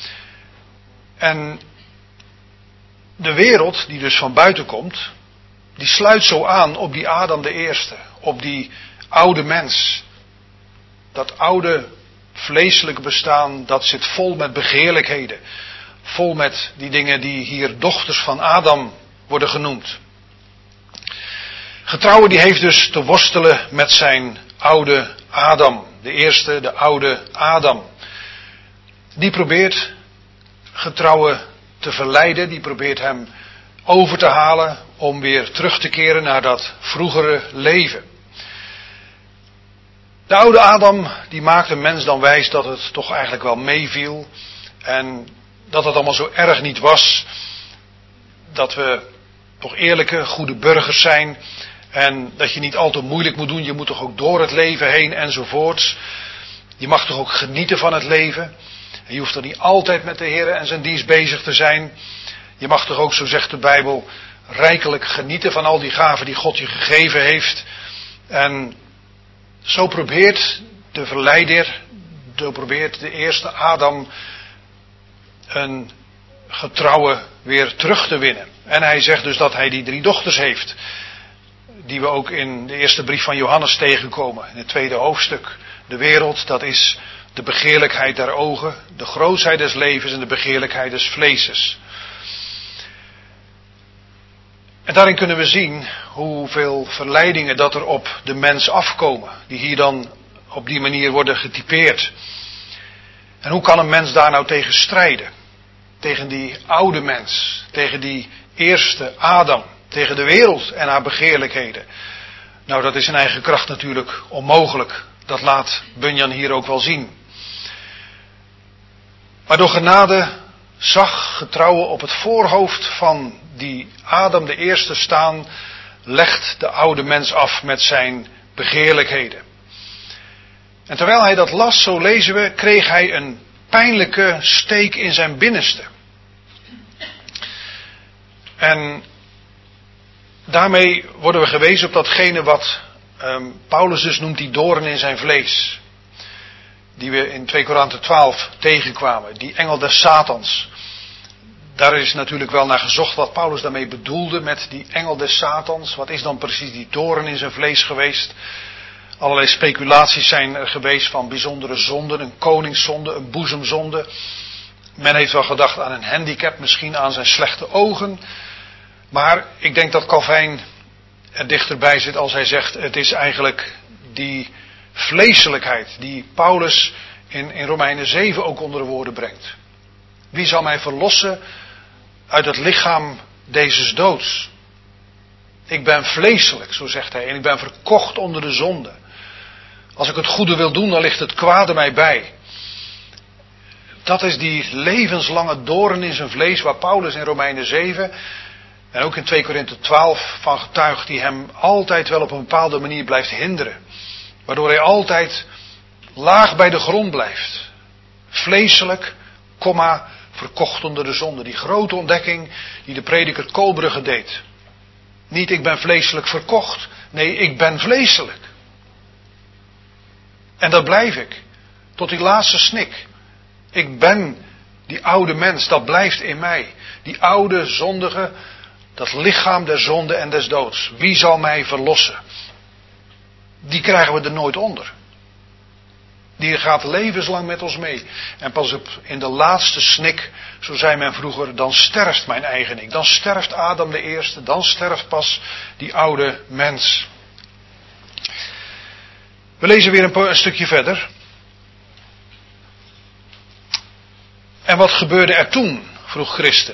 En de wereld, die dus van buiten komt, die sluit zo aan op die Adam de Eerste. Op die oude mens. Dat oude vleeselijke bestaan, dat zit vol met begeerlijkheden. Vol met die dingen die hier dochters van Adam worden genoemd. Getrouwe die heeft dus te worstelen met zijn oude Adam. De eerste, de oude Adam. Die probeert getrouwe te verleiden. Die probeert hem over te halen om weer terug te keren naar dat vroegere leven. De oude Adam die maakt een mens dan wijs dat het toch eigenlijk wel meeviel. En dat het allemaal zo erg niet was. Dat we toch eerlijke, goede burgers zijn. En dat je niet al te moeilijk moet doen. Je moet toch ook door het leven heen enzovoorts. Je mag toch ook genieten van het leven. En je hoeft er niet altijd met de Heer en zijn dienst bezig te zijn. Je mag toch ook, zo zegt de Bijbel, rijkelijk genieten van al die gaven die God je gegeven heeft. En zo probeert de verleider, probeert de eerste Adam een getrouwe weer terug te winnen. En hij zegt dus dat hij die 3 dochters heeft. Die we ook in de eerste brief van Johannes tegenkomen. In het 2e hoofdstuk. De wereld, dat is de begeerlijkheid der ogen. De grootsheid des levens en de begeerlijkheid des vleeses. En daarin kunnen we zien hoeveel verleidingen dat er op de mens afkomen. Die hier dan op die manier worden getypeerd. En hoe kan een mens daar nou tegen strijden? Tegen die oude mens. Tegen die eerste Adam. Tegen de wereld en haar begeerlijkheden. Nou, dat is in eigen kracht natuurlijk onmogelijk. Dat laat Bunyan hier ook wel zien. Maar door genade zag getrouwe op het voorhoofd van die Adam de eerste staan, legt de oude mens af met zijn begeerlijkheden. En terwijl hij dat las, zo lezen we, kreeg hij een pijnlijke steek in zijn binnenste. En daarmee worden we gewezen op datgene wat Paulus dus noemt die doorn in zijn vlees. Die we in 2 Korinthe 12 tegenkwamen. Die engel des Satans. Daar is natuurlijk wel naar gezocht wat Paulus daarmee bedoelde met die engel des Satans. Wat is dan precies die doorn in zijn vlees geweest? Allerlei speculaties zijn er geweest van bijzondere zonden. Een koningszonde, een boezemzonde. Men heeft wel gedacht aan een handicap, misschien aan zijn slechte ogen. Maar ik denk dat Calvijn er dichterbij zit als hij zegt, het is eigenlijk die vleeselijkheid die Paulus in Romeinen 7 ook onder de woorden brengt. Wie zal mij verlossen uit het lichaam dezes doods? Ik ben vleeselijk, zo zegt hij, en ik ben verkocht onder de zonde. Als ik het goede wil doen, dan ligt het kwade mij bij. Dat is die levenslange doorn in zijn vlees waar Paulus in Romeinen 7 en ook in 2 Korinthe 12 van getuigt, die hem altijd wel op een bepaalde manier blijft hinderen. Waardoor hij altijd laag bij de grond blijft. Vleeselijk, verkocht onder de zonde. Die grote ontdekking die de prediker Kolbrugge deed. Niet ik ben vleeselijk verkocht. Nee, ik ben vleeselijk. En dat blijf ik. Tot die laatste snik. Ik ben die oude mens, dat blijft in mij. Die oude zondige, dat lichaam der zonde en des doods. Wie zal mij verlossen? Die krijgen we er nooit onder. Die gaat levenslang met ons mee. En pas op in de laatste snik, zo zei men vroeger, dan sterft mijn eigen ik. Dan sterft Adam de eerste, dan sterft pas die oude mens. We lezen weer een stukje verder. En wat gebeurde er toen? Vroeg Christen.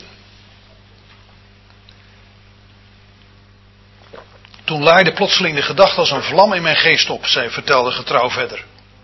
Toen laaide plotseling de gedachte als een vlam in mijn geest op, vertelde getrouw verder.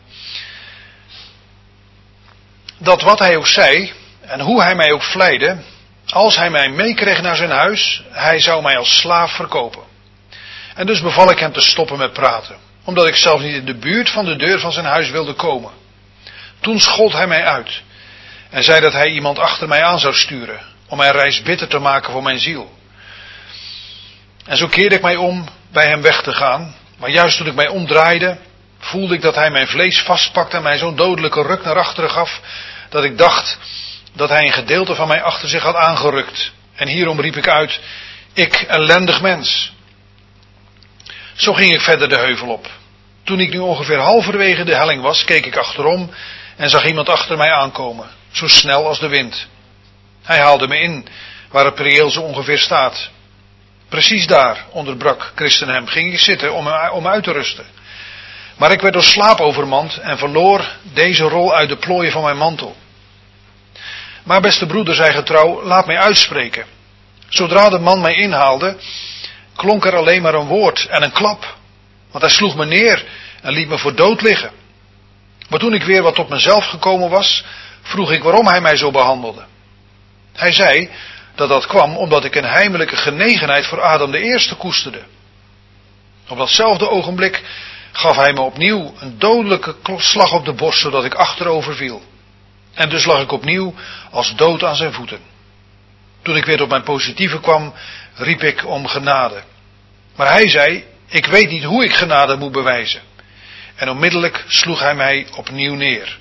Dat wat hij ook zei, en hoe hij mij ook vleide, als hij mij meekreeg naar zijn huis, hij zou mij als slaaf verkopen. En dus beval ik hem te stoppen met praten, omdat ik zelfs niet in de buurt van de deur van zijn huis wilde komen. Toen schold hij mij uit en zei dat hij iemand achter mij aan zou sturen, om mijn reis bitter te maken voor mijn ziel. En zo keerde ik mij om bij hem weg te gaan, maar juist toen ik mij omdraaide, voelde ik dat hij mijn vlees vastpakte en mij zo'n dodelijke ruk naar achteren gaf, dat ik dacht dat hij een gedeelte van mij achter zich had aangerukt. En hierom riep ik uit, ik ellendig mens. Zo ging ik verder de heuvel op. Toen ik nu ongeveer halverwege de helling was, keek ik achterom en zag iemand achter mij aankomen, zo snel als de wind. Hij haalde me in, waar het priëel zo ongeveer staat. Precies daar, onderbrak Christen hem, ging ik zitten om uit te rusten. Maar ik werd door slaap overmand en verloor deze rol uit de plooien van mijn mantel. Maar beste broeder, zei getrouw, laat mij uitspreken. Zodra de man mij inhaalde, klonk er alleen maar een woord en een klap. Want hij sloeg me neer en liet me voor dood liggen. Maar toen ik weer wat tot mezelf gekomen was, vroeg ik waarom hij mij zo behandelde. Hij zei dat dat kwam omdat ik een heimelijke genegenheid voor Adam de eerste koesterde. Op datzelfde ogenblik gaf hij me opnieuw een dodelijke slag op de borst, zodat ik achterover viel. En dus lag ik opnieuw als dood aan zijn voeten. Toen ik weer op mijn positieve kwam, riep ik om genade. Maar hij zei, ik weet niet hoe ik genade moet bewijzen. En onmiddellijk sloeg hij mij opnieuw neer.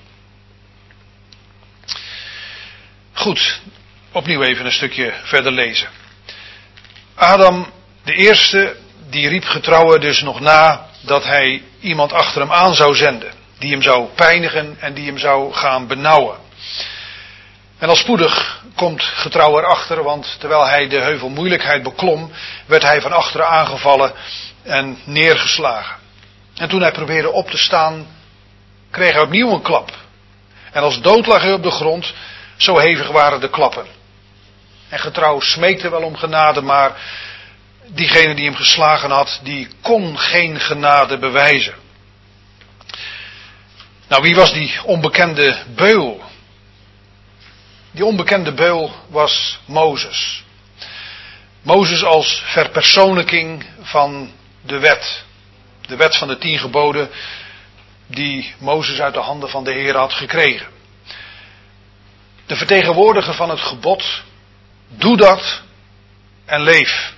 Goed, opnieuw even een stukje verder lezen. Adam, de eerste, die riep getrouwe dus nog na dat hij iemand achter hem aan zou zenden. Die hem zou pijnigen en die hem zou gaan benauwen. En al spoedig komt getrouw erachter, want terwijl hij de heuvel moeilijkheid beklom, werd hij van achteren aangevallen en neergeslagen. En toen hij probeerde op te staan, kreeg hij opnieuw een klap. En als dood lag hij op de grond, zo hevig waren de klappen. En getrouw smeekte wel om genade, maar diegene die hem geslagen had, die kon geen genade bewijzen. Nou, wie was die onbekende beul? Die onbekende beul was Mozes. Mozes als verpersoonlijking van de wet. De wet van de 10 geboden die Mozes uit de handen van de Heer had gekregen. De vertegenwoordiger van het gebod, doe dat en leef.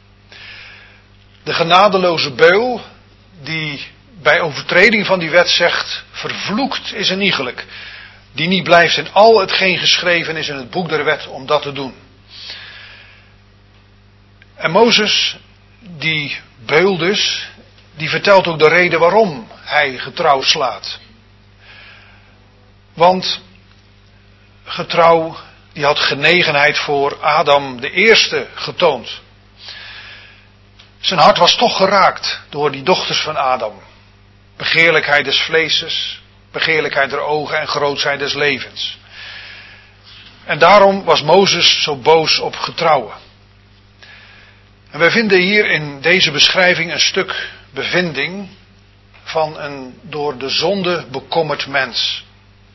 De genadeloze beul die bij overtreding van die wet zegt, vervloekt is een iegelijk, die niet blijft in al hetgeen geschreven is in het boek der wet om dat te doen. En Mozes, die beul dus, die vertelt ook de reden waarom hij getrouw slaat. Want getrouw, die had genegenheid voor Adam de eerste getoond. Zijn hart was toch geraakt door die dochters van Adam. Begeerlijkheid des vleeses, begeerlijkheid der ogen en grootsheid des levens. En daarom was Mozes zo boos op getrouwen. En wij vinden hier in deze beschrijving een stuk bevinding van een door de zonde bekommerd mens.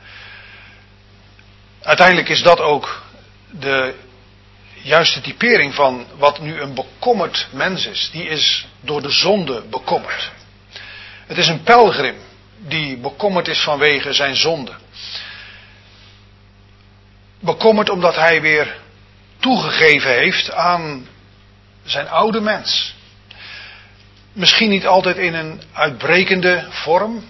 Uiteindelijk is dat ook de juiste typering van wat nu een bekommerd mens is. Die is door de zonde bekommerd. Het is een pelgrim die bekommerd is vanwege zijn zonde. Bekommerd omdat hij weer toegegeven heeft aan zijn oude mens. Misschien niet altijd in een uitbrekende vorm.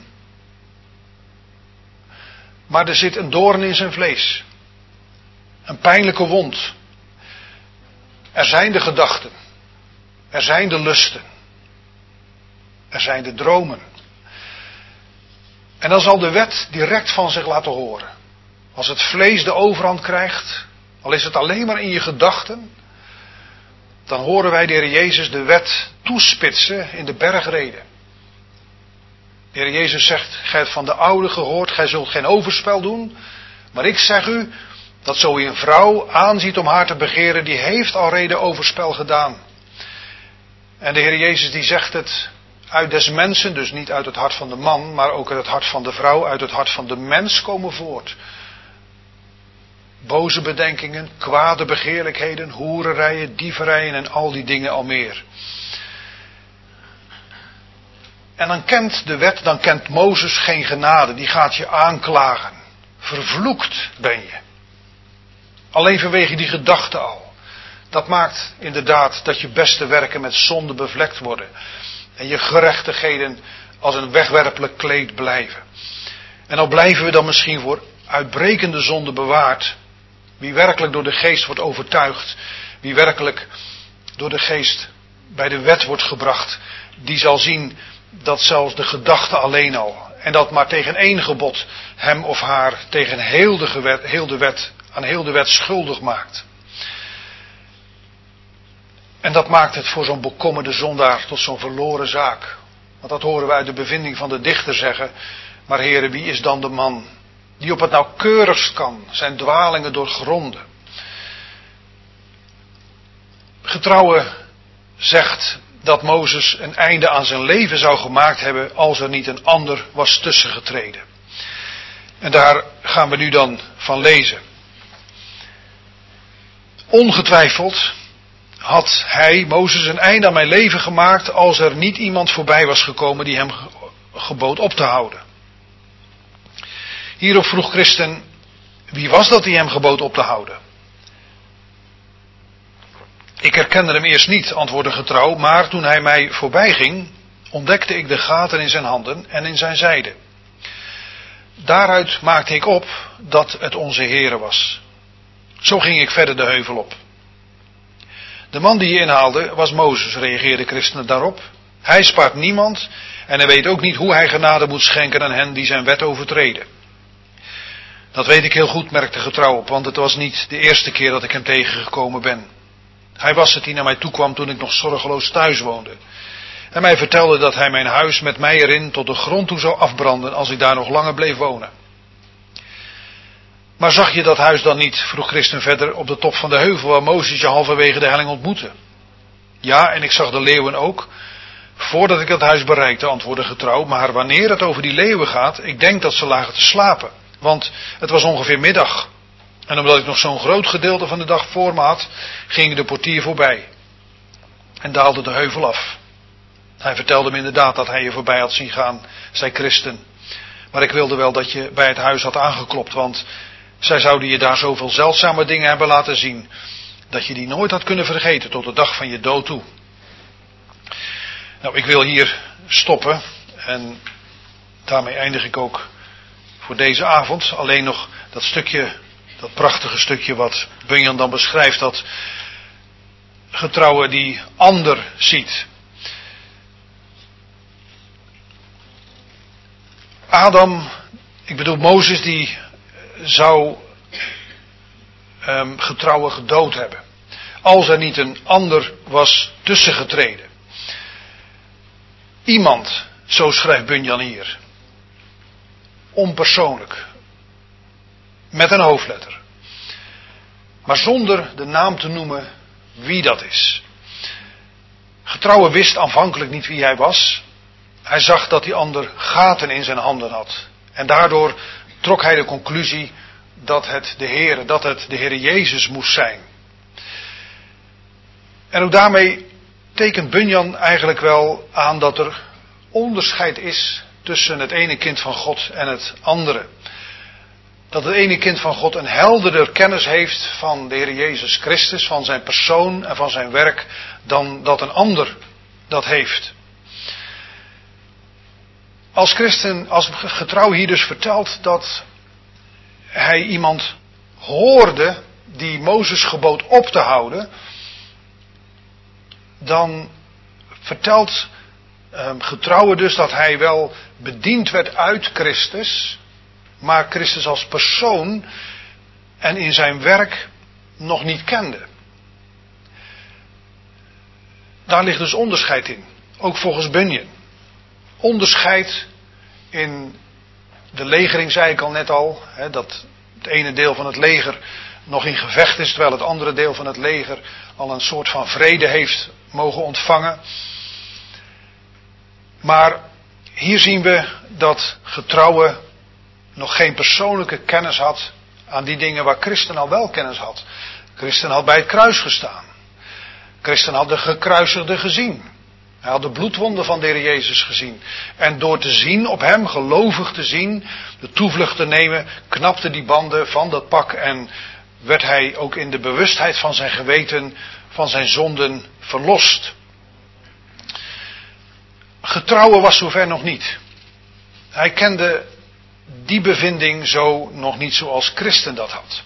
Maar er zit een doorn in zijn vlees. Een pijnlijke wond. Er zijn de gedachten. Er zijn de lusten. Er zijn de dromen. En dan zal de wet direct van zich laten horen. Als het vlees de overhand krijgt, al is het alleen maar in je gedachten, dan horen wij de Heer Jezus de wet toespitsen in de bergreden. De Heer Jezus zegt, gij hebt van de oude gehoord, gij zult geen overspel doen. Maar ik zeg u, dat zo u een vrouw aanziet om haar te begeren, die heeft alrede overspel gedaan. En de Heer Jezus die zegt het uit des mensen, dus niet uit het hart van de man, maar ook uit het hart van de vrouw, uit het hart van de mens komen voort. Boze bedenkingen, kwade begeerlijkheden, hoererijen, dieverijen en al die dingen al meer. En dan kent de wet, dan kent Mozes geen genade, die gaat je aanklagen. Vervloekt ben je. Alleen vanwege die gedachte al. Dat maakt inderdaad dat je beste werken met zonde bevlekt worden. En je gerechtigheden als een wegwerpelijk kleed blijven. En al blijven we dan misschien voor uitbrekende zonde bewaard. Wie werkelijk door de geest wordt overtuigd. Wie werkelijk door de geest bij de wet wordt gebracht. Die zal zien dat zelfs de gedachte alleen al. En dat maar tegen één gebod hem of haar tegen heel de wet schuldig maakt. En dat maakt het voor zo'n bekommerde zondaar tot zo'n verloren zaak. Want dat horen we uit de bevinding van de dichter zeggen. Maar heren, wie is dan de man die op het nauwkeurigst kan zijn dwalingen doorgronden? Getrouwe zegt dat Mozes een einde aan zijn leven zou gemaakt hebben als er niet een ander was tussengetreden. En daar gaan we nu dan van lezen. Ongetwijfeld had hij, Mozes, een einde aan mijn leven gemaakt als er niet iemand voorbij was gekomen die hem gebood op te houden. Hierop vroeg Christen, wie was dat die hem gebood op te houden? Ik herkende hem eerst niet, antwoordde getrouw, maar toen hij mij voorbij ging, ontdekte ik de gaten in zijn handen en in zijn zijde. Daaruit maakte ik op dat het onze Heere was. Zo ging ik verder de heuvel op. De man die je inhaalde was Mozes, reageerde Christen daarop. Hij spaart niemand en hij weet ook niet hoe hij genade moet schenken aan hen die zijn wet overtreden. Dat weet ik heel goed, merkte getrouw op, want het was niet de eerste keer dat ik hem tegengekomen ben. Hij was het die naar mij toekwam toen ik nog zorgeloos thuis woonde. En mij vertelde dat hij mijn huis met mij erin tot de grond toe zou afbranden als ik daar nog langer bleef wonen. Maar zag je dat huis dan niet, vroeg Christen verder, op de top van de heuvel waar Mozes je halverwege de helling ontmoette? Ja, en ik zag de leeuwen ook, voordat ik dat huis bereikte, antwoordde getrouw, maar wanneer het over die leeuwen gaat, ik denk dat ze lagen te slapen, want het was ongeveer middag. En omdat ik nog zo'n groot gedeelte van de dag voor me had, ging de portier voorbij. En daalde de heuvel af. Hij vertelde me inderdaad dat hij je voorbij had zien gaan, zei Christen. Maar ik wilde wel dat je bij het huis had aangeklopt, want zij zouden je daar zoveel zeldzame dingen hebben laten zien, dat je die nooit had kunnen vergeten tot de dag van je dood toe. Nou, ik wil hier stoppen en daarmee eindig ik ook voor deze avond. Alleen nog dat stukje, dat prachtige stukje wat Bunyan dan beschrijft, dat getrouwe die ander ziet. Mozes die zou getrouwe gedood hebben. Als er niet een ander was tussengetreden. Iemand, zo schrijft Bunyan hier. Onpersoonlijk. Met een hoofdletter. Maar zonder de naam te noemen wie dat is. Getrouwe wist aanvankelijk niet wie hij was. Hij zag dat die ander gaten in zijn handen had. En daardoor trok hij de conclusie dat het de Heere Jezus moest zijn. En ook daarmee tekent Bunyan eigenlijk wel aan dat er onderscheid is tussen het ene kind van God en het andere. Dat het ene kind van God een helderder kennis heeft van de Heer Jezus Christus, van zijn persoon en van zijn werk, dan dat een ander dat heeft. Als christen, als getrouw hier dus vertelt dat hij iemand hoorde die Mozes gebood op te houden, dan vertelt getrouwe dus dat hij wel bediend werd uit Christus, maar Christus als persoon en in zijn werk nog niet kende. Daar ligt dus onderscheid in, ook volgens Bunyan. Onderscheid in de legering, zei ik al net al, dat het ene deel van het leger nog in gevecht is, terwijl het andere deel van het leger al een soort van vrede heeft mogen ontvangen. Maar hier zien we dat getrouwe nog geen persoonlijke kennis had aan die dingen waar Christen al wel kennis had. Christen had bij het kruis gestaan. Christen had de gekruisigde gezien. Hij had de bloedwonden van de Heer Jezus gezien. En door te zien op hem, gelovig te zien, de toevlucht te nemen, knapte die banden van dat pak en werd hij ook in de bewustheid van zijn geweten, van zijn zonden verlost. Getrouwe was zover nog niet. Hij kende die bevinding zo nog niet zoals Christen dat had.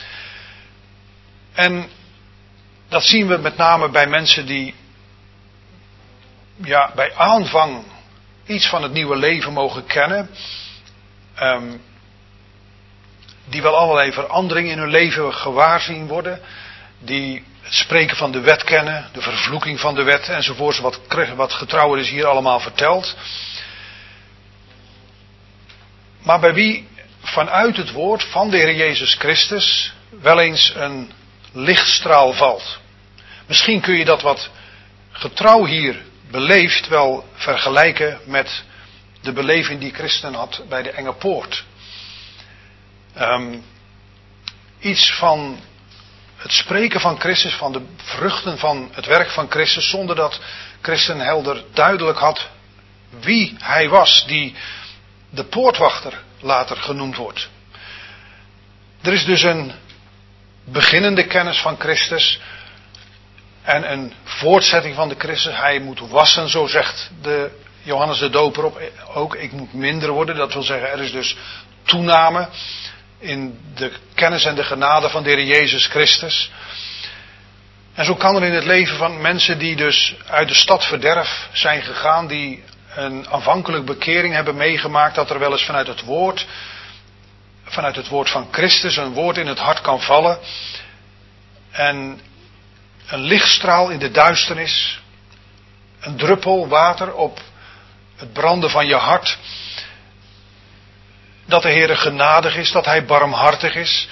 En dat zien we met name bij mensen die bij aanvang iets van het nieuwe leven mogen kennen. Die wel allerlei veranderingen in hun leven gewaar zien worden. Die het spreken van de wet kennen, de vervloeking van de wet enzovoorts, wat getrouwen is hier allemaal verteld. Maar bij wie vanuit het woord van de Heer Jezus Christus wel eens een lichtstraal valt. Misschien kun je dat wat getrouw hier beleeft wel vergelijken met de beleving die Christen had bij de enge poort. Iets van het spreken van Christus, van de vruchten van het werk van Christus, zonder dat Christen helder duidelijk had wie hij was, die de poortwachter later genoemd wordt. Er is dus een beginnende kennis van Christus en een voortzetting van de Christus. Hij moet wassen, zo zegt de Johannes de Doper ook. Ik moet minder worden, dat wil zeggen er is dus toename in de kennis en de genade van de Heer Jezus Christus. En zo kan er in het leven van mensen die dus uit de stad verderf zijn gegaan, die een aanvankelijk bekering hebben meegemaakt, dat er wel eens vanuit het woord van Christus een woord in het hart kan vallen. En een lichtstraal in de duisternis, een druppel water op het branden van je hart. Dat de Heer genadig is, dat Hij barmhartig is.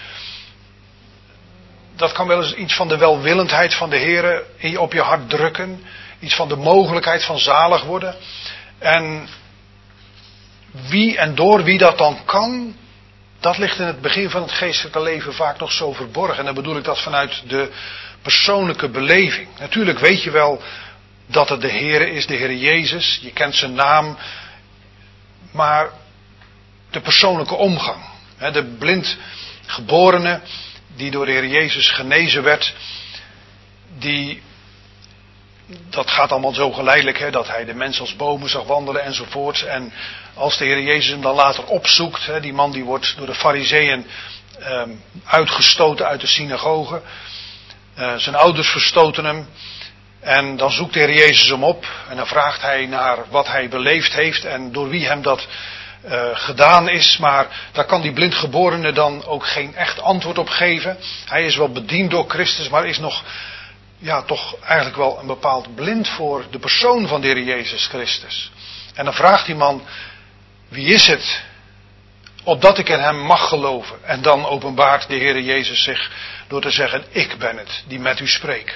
Dat kan wel eens iets van de welwillendheid van de Heer op je hart drukken. Iets van de mogelijkheid van zalig worden. En wie en door wie dat dan kan, Dat ligt in het begin van het geestelijke leven vaak nog zo verborgen. En dan bedoel ik dat vanuit de persoonlijke beleving. Natuurlijk weet je wel dat het de Heere is, de Heere Jezus. Je kent zijn naam. Maar de persoonlijke omgang. De blindgeborene die door de Heer Jezus genezen werd. Dat gaat allemaal zo geleidelijk, dat hij de mens als bomen zag wandelen enzovoort. En als de Heer Jezus hem dan later opzoekt, die man die wordt door de Farizeeën uitgestoten uit de synagoge. Zijn ouders verstoten hem. En dan zoekt de Heer Jezus hem op en dan vraagt hij naar wat hij beleefd heeft en door wie hem dat gedaan is. Maar daar kan die blindgeborene dan ook geen echt antwoord op geven. Hij is wel bediend door Christus, maar is nog toch eigenlijk wel een bepaald blind voor de persoon van de Heer Jezus Christus. En dan vraagt die man, wie is het, opdat ik in hem mag geloven? En dan openbaart de Heer Jezus zich door te zeggen, ik ben het die met u spreek.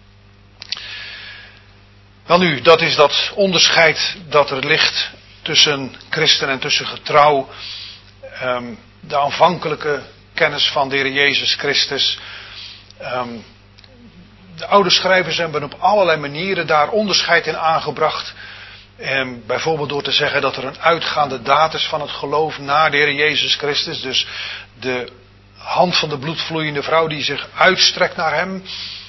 Welnu, dat is dat onderscheid dat er ligt tussen christen en tussen getrouw. De aanvankelijke kennis van de Heer Jezus Christus. De oude schrijvers hebben op allerlei manieren daar onderscheid in aangebracht. Bijvoorbeeld door te zeggen dat er een uitgaande daad is van het geloof naar de Heer Jezus Christus. Dus de hand van de bloedvloeiende vrouw die zich uitstrekt naar hem.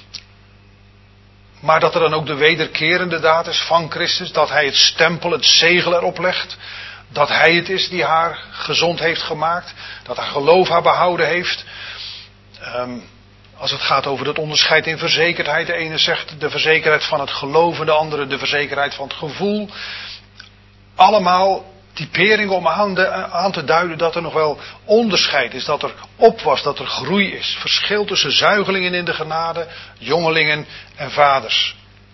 Maar dat er dan ook de wederkerende daad is van Christus. Dat hij het stempel, het zegel erop legt. Dat hij het is die haar gezond heeft gemaakt. Dat haar geloof haar behouden heeft. Als het gaat over dat onderscheid in verzekerdheid. De ene zegt de verzekerdheid van het geloof en de andere de verzekerdheid van het gevoel. Allemaal typeringen om aan te duiden dat er nog wel onderscheid is. Dat er opwas, dat er groei is. Verschil tussen zuigelingen in de genade, jongelingen en vaders.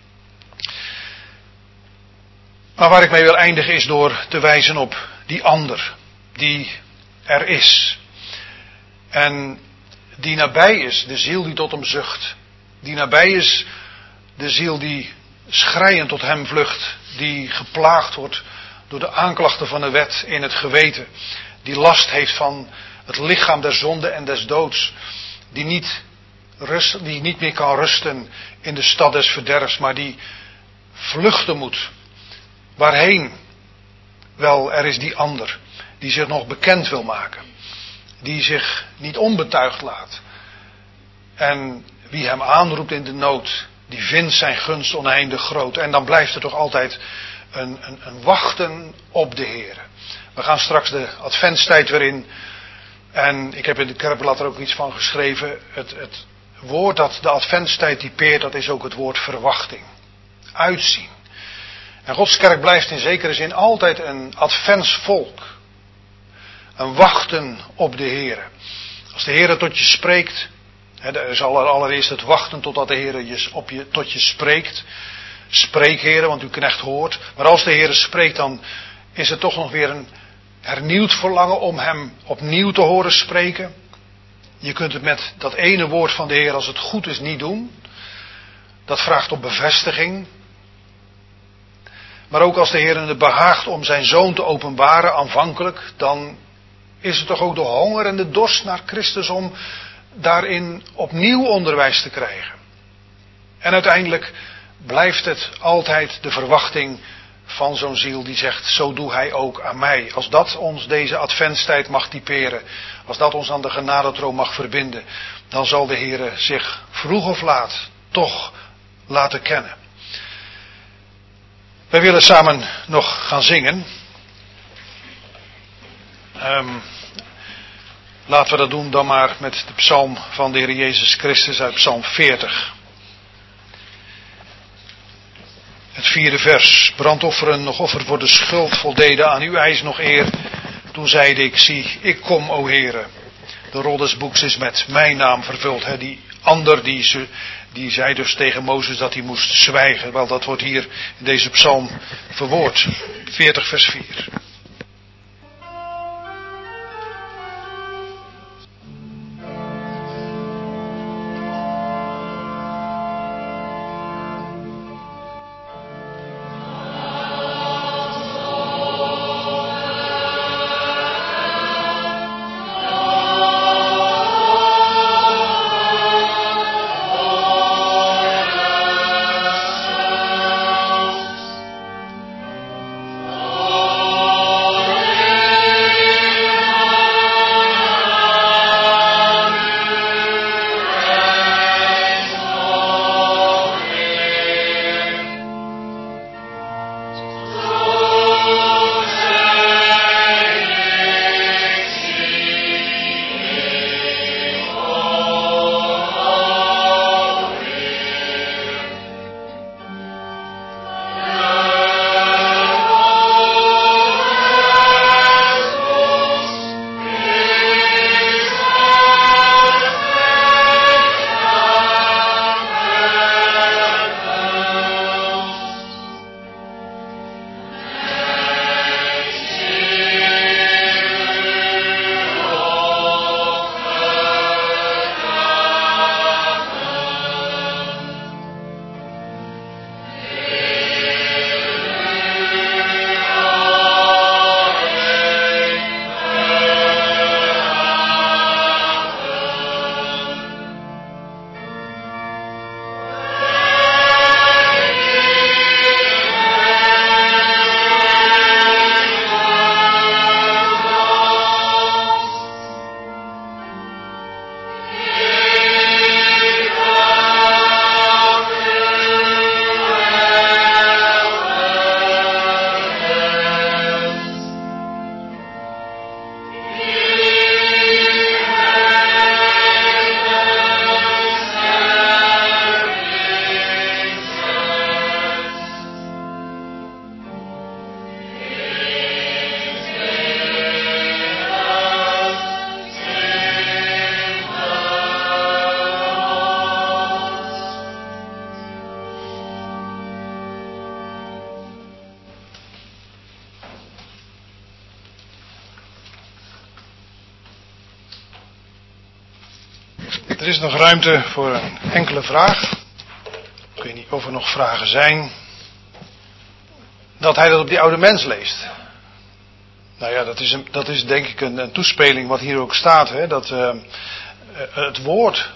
Maar waar ik mee wil eindigen is door te wijzen op die ander. Die er is. En die nabij is, de ziel die tot hem zucht. Die nabij is, de ziel die schreiend tot hem vlucht. Die geplaagd wordt door de aanklachten van de wet in het geweten. Die last heeft van het lichaam der zonde en des doods. Die niet meer kan rusten in de stad des verderfs, maar die vluchten moet. Waarheen? Wel, er is die ander die zich nog bekend wil maken. Die zich niet onbetuigd laat. En wie hem aanroept in de nood, die vindt zijn gunst oneindig groot. En dan blijft er toch altijd een wachten op de Heer. We gaan straks de adventstijd weer in. En ik heb in de kerkblad er ook iets van geschreven. Het woord dat de adventstijd typeert, dat is ook het woord verwachting. Uitzien. En Gods kerk blijft in zekere zin altijd een adventsvolk. Een wachten op de Heer. Als de Heer tot je spreekt. Er is allereerst het wachten totdat de Heer tot je spreekt. Spreek, Heer, want uw knecht hoort. Maar als de Heer spreekt, dan is het toch nog weer een hernieuwd verlangen om hem opnieuw te horen spreken. Je kunt het met dat ene woord van de Heer, als het goed is, niet doen. Dat vraagt om bevestiging. Maar ook als de Heer het behaagt om zijn Zoon te openbaren aanvankelijk, dan is het toch ook de honger en de dorst naar Christus om daarin opnieuw onderwijs te krijgen. En uiteindelijk blijft het altijd de verwachting van zo'n ziel die zegt, zo doe hij ook aan mij. Als dat ons deze adventstijd mag typeren, als dat ons aan de genadetroon mag verbinden, dan zal de Heer zich vroeg of laat toch laten kennen. Wij willen samen nog gaan zingen. Laten we dat doen dan maar met de psalm van de Heer Jezus Christus uit psalm 40. Het 4e vers. Brandofferen nog offer voor de schuld voldeden aan uw eis nog eer. Toen zeide ik, zie, ik kom, o Heere. De rol des boeks is met mijn naam vervuld. Die ander die zei dus tegen Mozes dat hij moest zwijgen. Wel, dat wordt hier in deze psalm verwoord. 40 vers 4. Er is nog ruimte voor een enkele vraag. Ik weet niet of er nog vragen zijn. Dat hij dat op die oude mens leest. Nou ja, dat is denk ik een toespeling wat hier ook staat. Hè, dat het woord,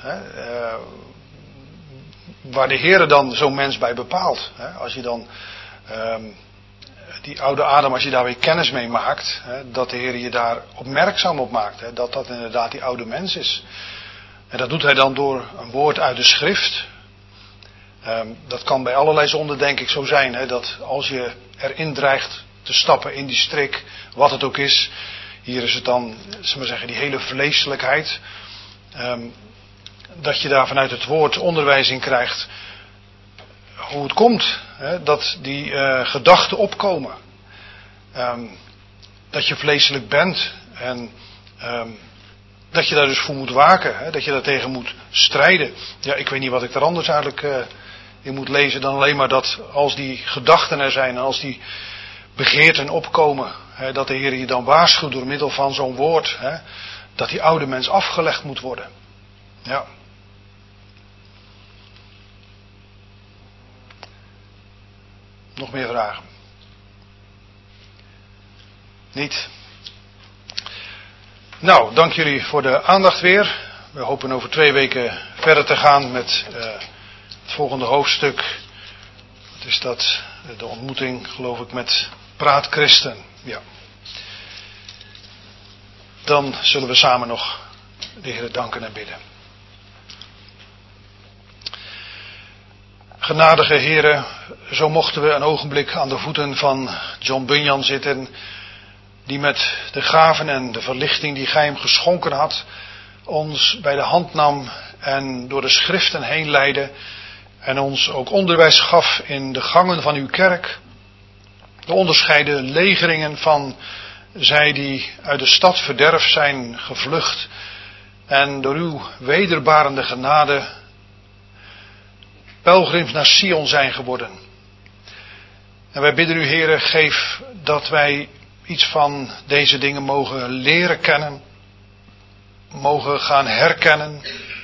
waar de Heere dan zo'n mens bij bepaalt. Hè, als je dan die oude Adam, als je daar weer kennis mee maakt. Hè, dat de Heere je daar opmerkzaam op maakt. Hè, dat dat inderdaad die oude mens is. En dat doet hij dan door een woord uit de schrift. Dat kan bij allerlei zonden denk ik zo zijn. Hè, dat als je erin dreigt te stappen in die strik, wat het ook is. Hier is het dan, zullen we zeggen, die hele vleeselijkheid. Dat je daar vanuit het woord onderwijs in krijgt. Hoe het komt, hè, dat die gedachten opkomen. Dat je vleeselijk bent. En dat je daar dus voor moet waken. Hè, dat je daar tegen moet strijden. Ja, ik weet niet wat ik er anders eigenlijk in moet lezen dan alleen maar dat als die gedachten er zijn en als die begeerten opkomen, hè, dat de Heer je dan waarschuwt door middel van zo'n woord, hè, dat die oude mens afgelegd moet worden. Ja. Nog meer vragen? Niet? Nou, dank jullie voor de aandacht weer. We hopen over 2 weken verder te gaan met het volgende hoofdstuk. Wat is dat? De ontmoeting, geloof ik, met Praat Christen. Ja. Dan zullen we samen nog de Heer danken en bidden. Genadige Heere, zo mochten we een ogenblik aan de voeten van John Bunyan zitten, die met de gaven en de verlichting die Gij hem geschonken had, ons bij de hand nam en door de schriften heen leidde en ons ook onderwijs gaf in de gangen van uw kerk, de onderscheiden legeringen van zij die uit de stad verderf zijn gevlucht en door uw wederbarende genade pelgrims naar Sion zijn geworden. En wij bidden u, Heere, geef dat wij iets van deze dingen mogen leren kennen, mogen gaan herkennen.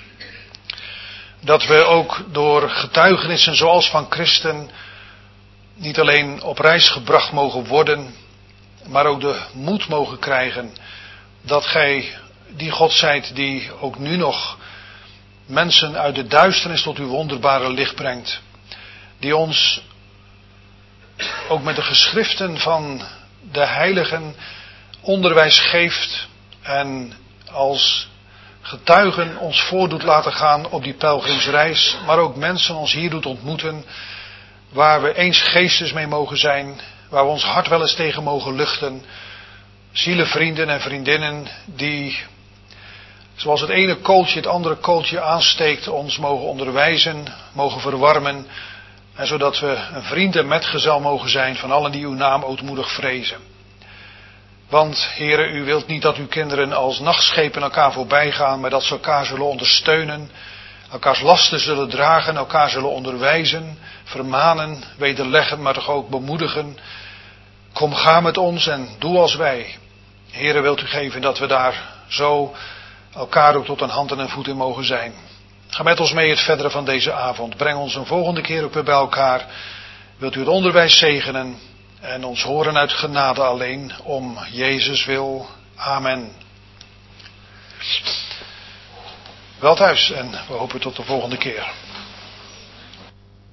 Dat we ook door getuigenissen zoals van Christen niet alleen op reis gebracht mogen worden, maar ook de moed mogen krijgen dat gij die God zijt die ook nu nog mensen uit de duisternis tot uw wonderbare licht brengt. Die ons ook met de geschriften van de heiligen onderwijs geeft en als getuigen ons voor doet laten gaan op die pelgrimsreis, maar ook mensen ons hier doet ontmoeten, waar we eens geestes mee mogen zijn, waar we ons hart wel eens tegen mogen luchten. Zielenvrienden en vriendinnen die, zoals het ene kooltje het andere kooltje aansteekt, ons mogen onderwijzen, mogen verwarmen, en zodat we een vriend en metgezel mogen zijn van allen die uw naam ootmoedig vrezen. Want, Heere, u wilt niet dat uw kinderen als nachtschepen elkaar voorbij gaan, maar dat ze elkaar zullen ondersteunen, elkaars lasten zullen dragen, elkaar zullen onderwijzen, vermanen, wederleggen, maar toch ook bemoedigen. Kom, ga met ons en doe als wij. Heere, wilt u geven dat we daar zo elkaar ook tot een hand en een voet in mogen zijn. Ga met ons mee het verdere van deze avond. Breng ons een volgende keer ook weer bij elkaar. Wilt u het onderwijs zegenen en ons horen uit genade alleen, om Jezus wil. Amen. Wel thuis en we hopen tot de volgende keer.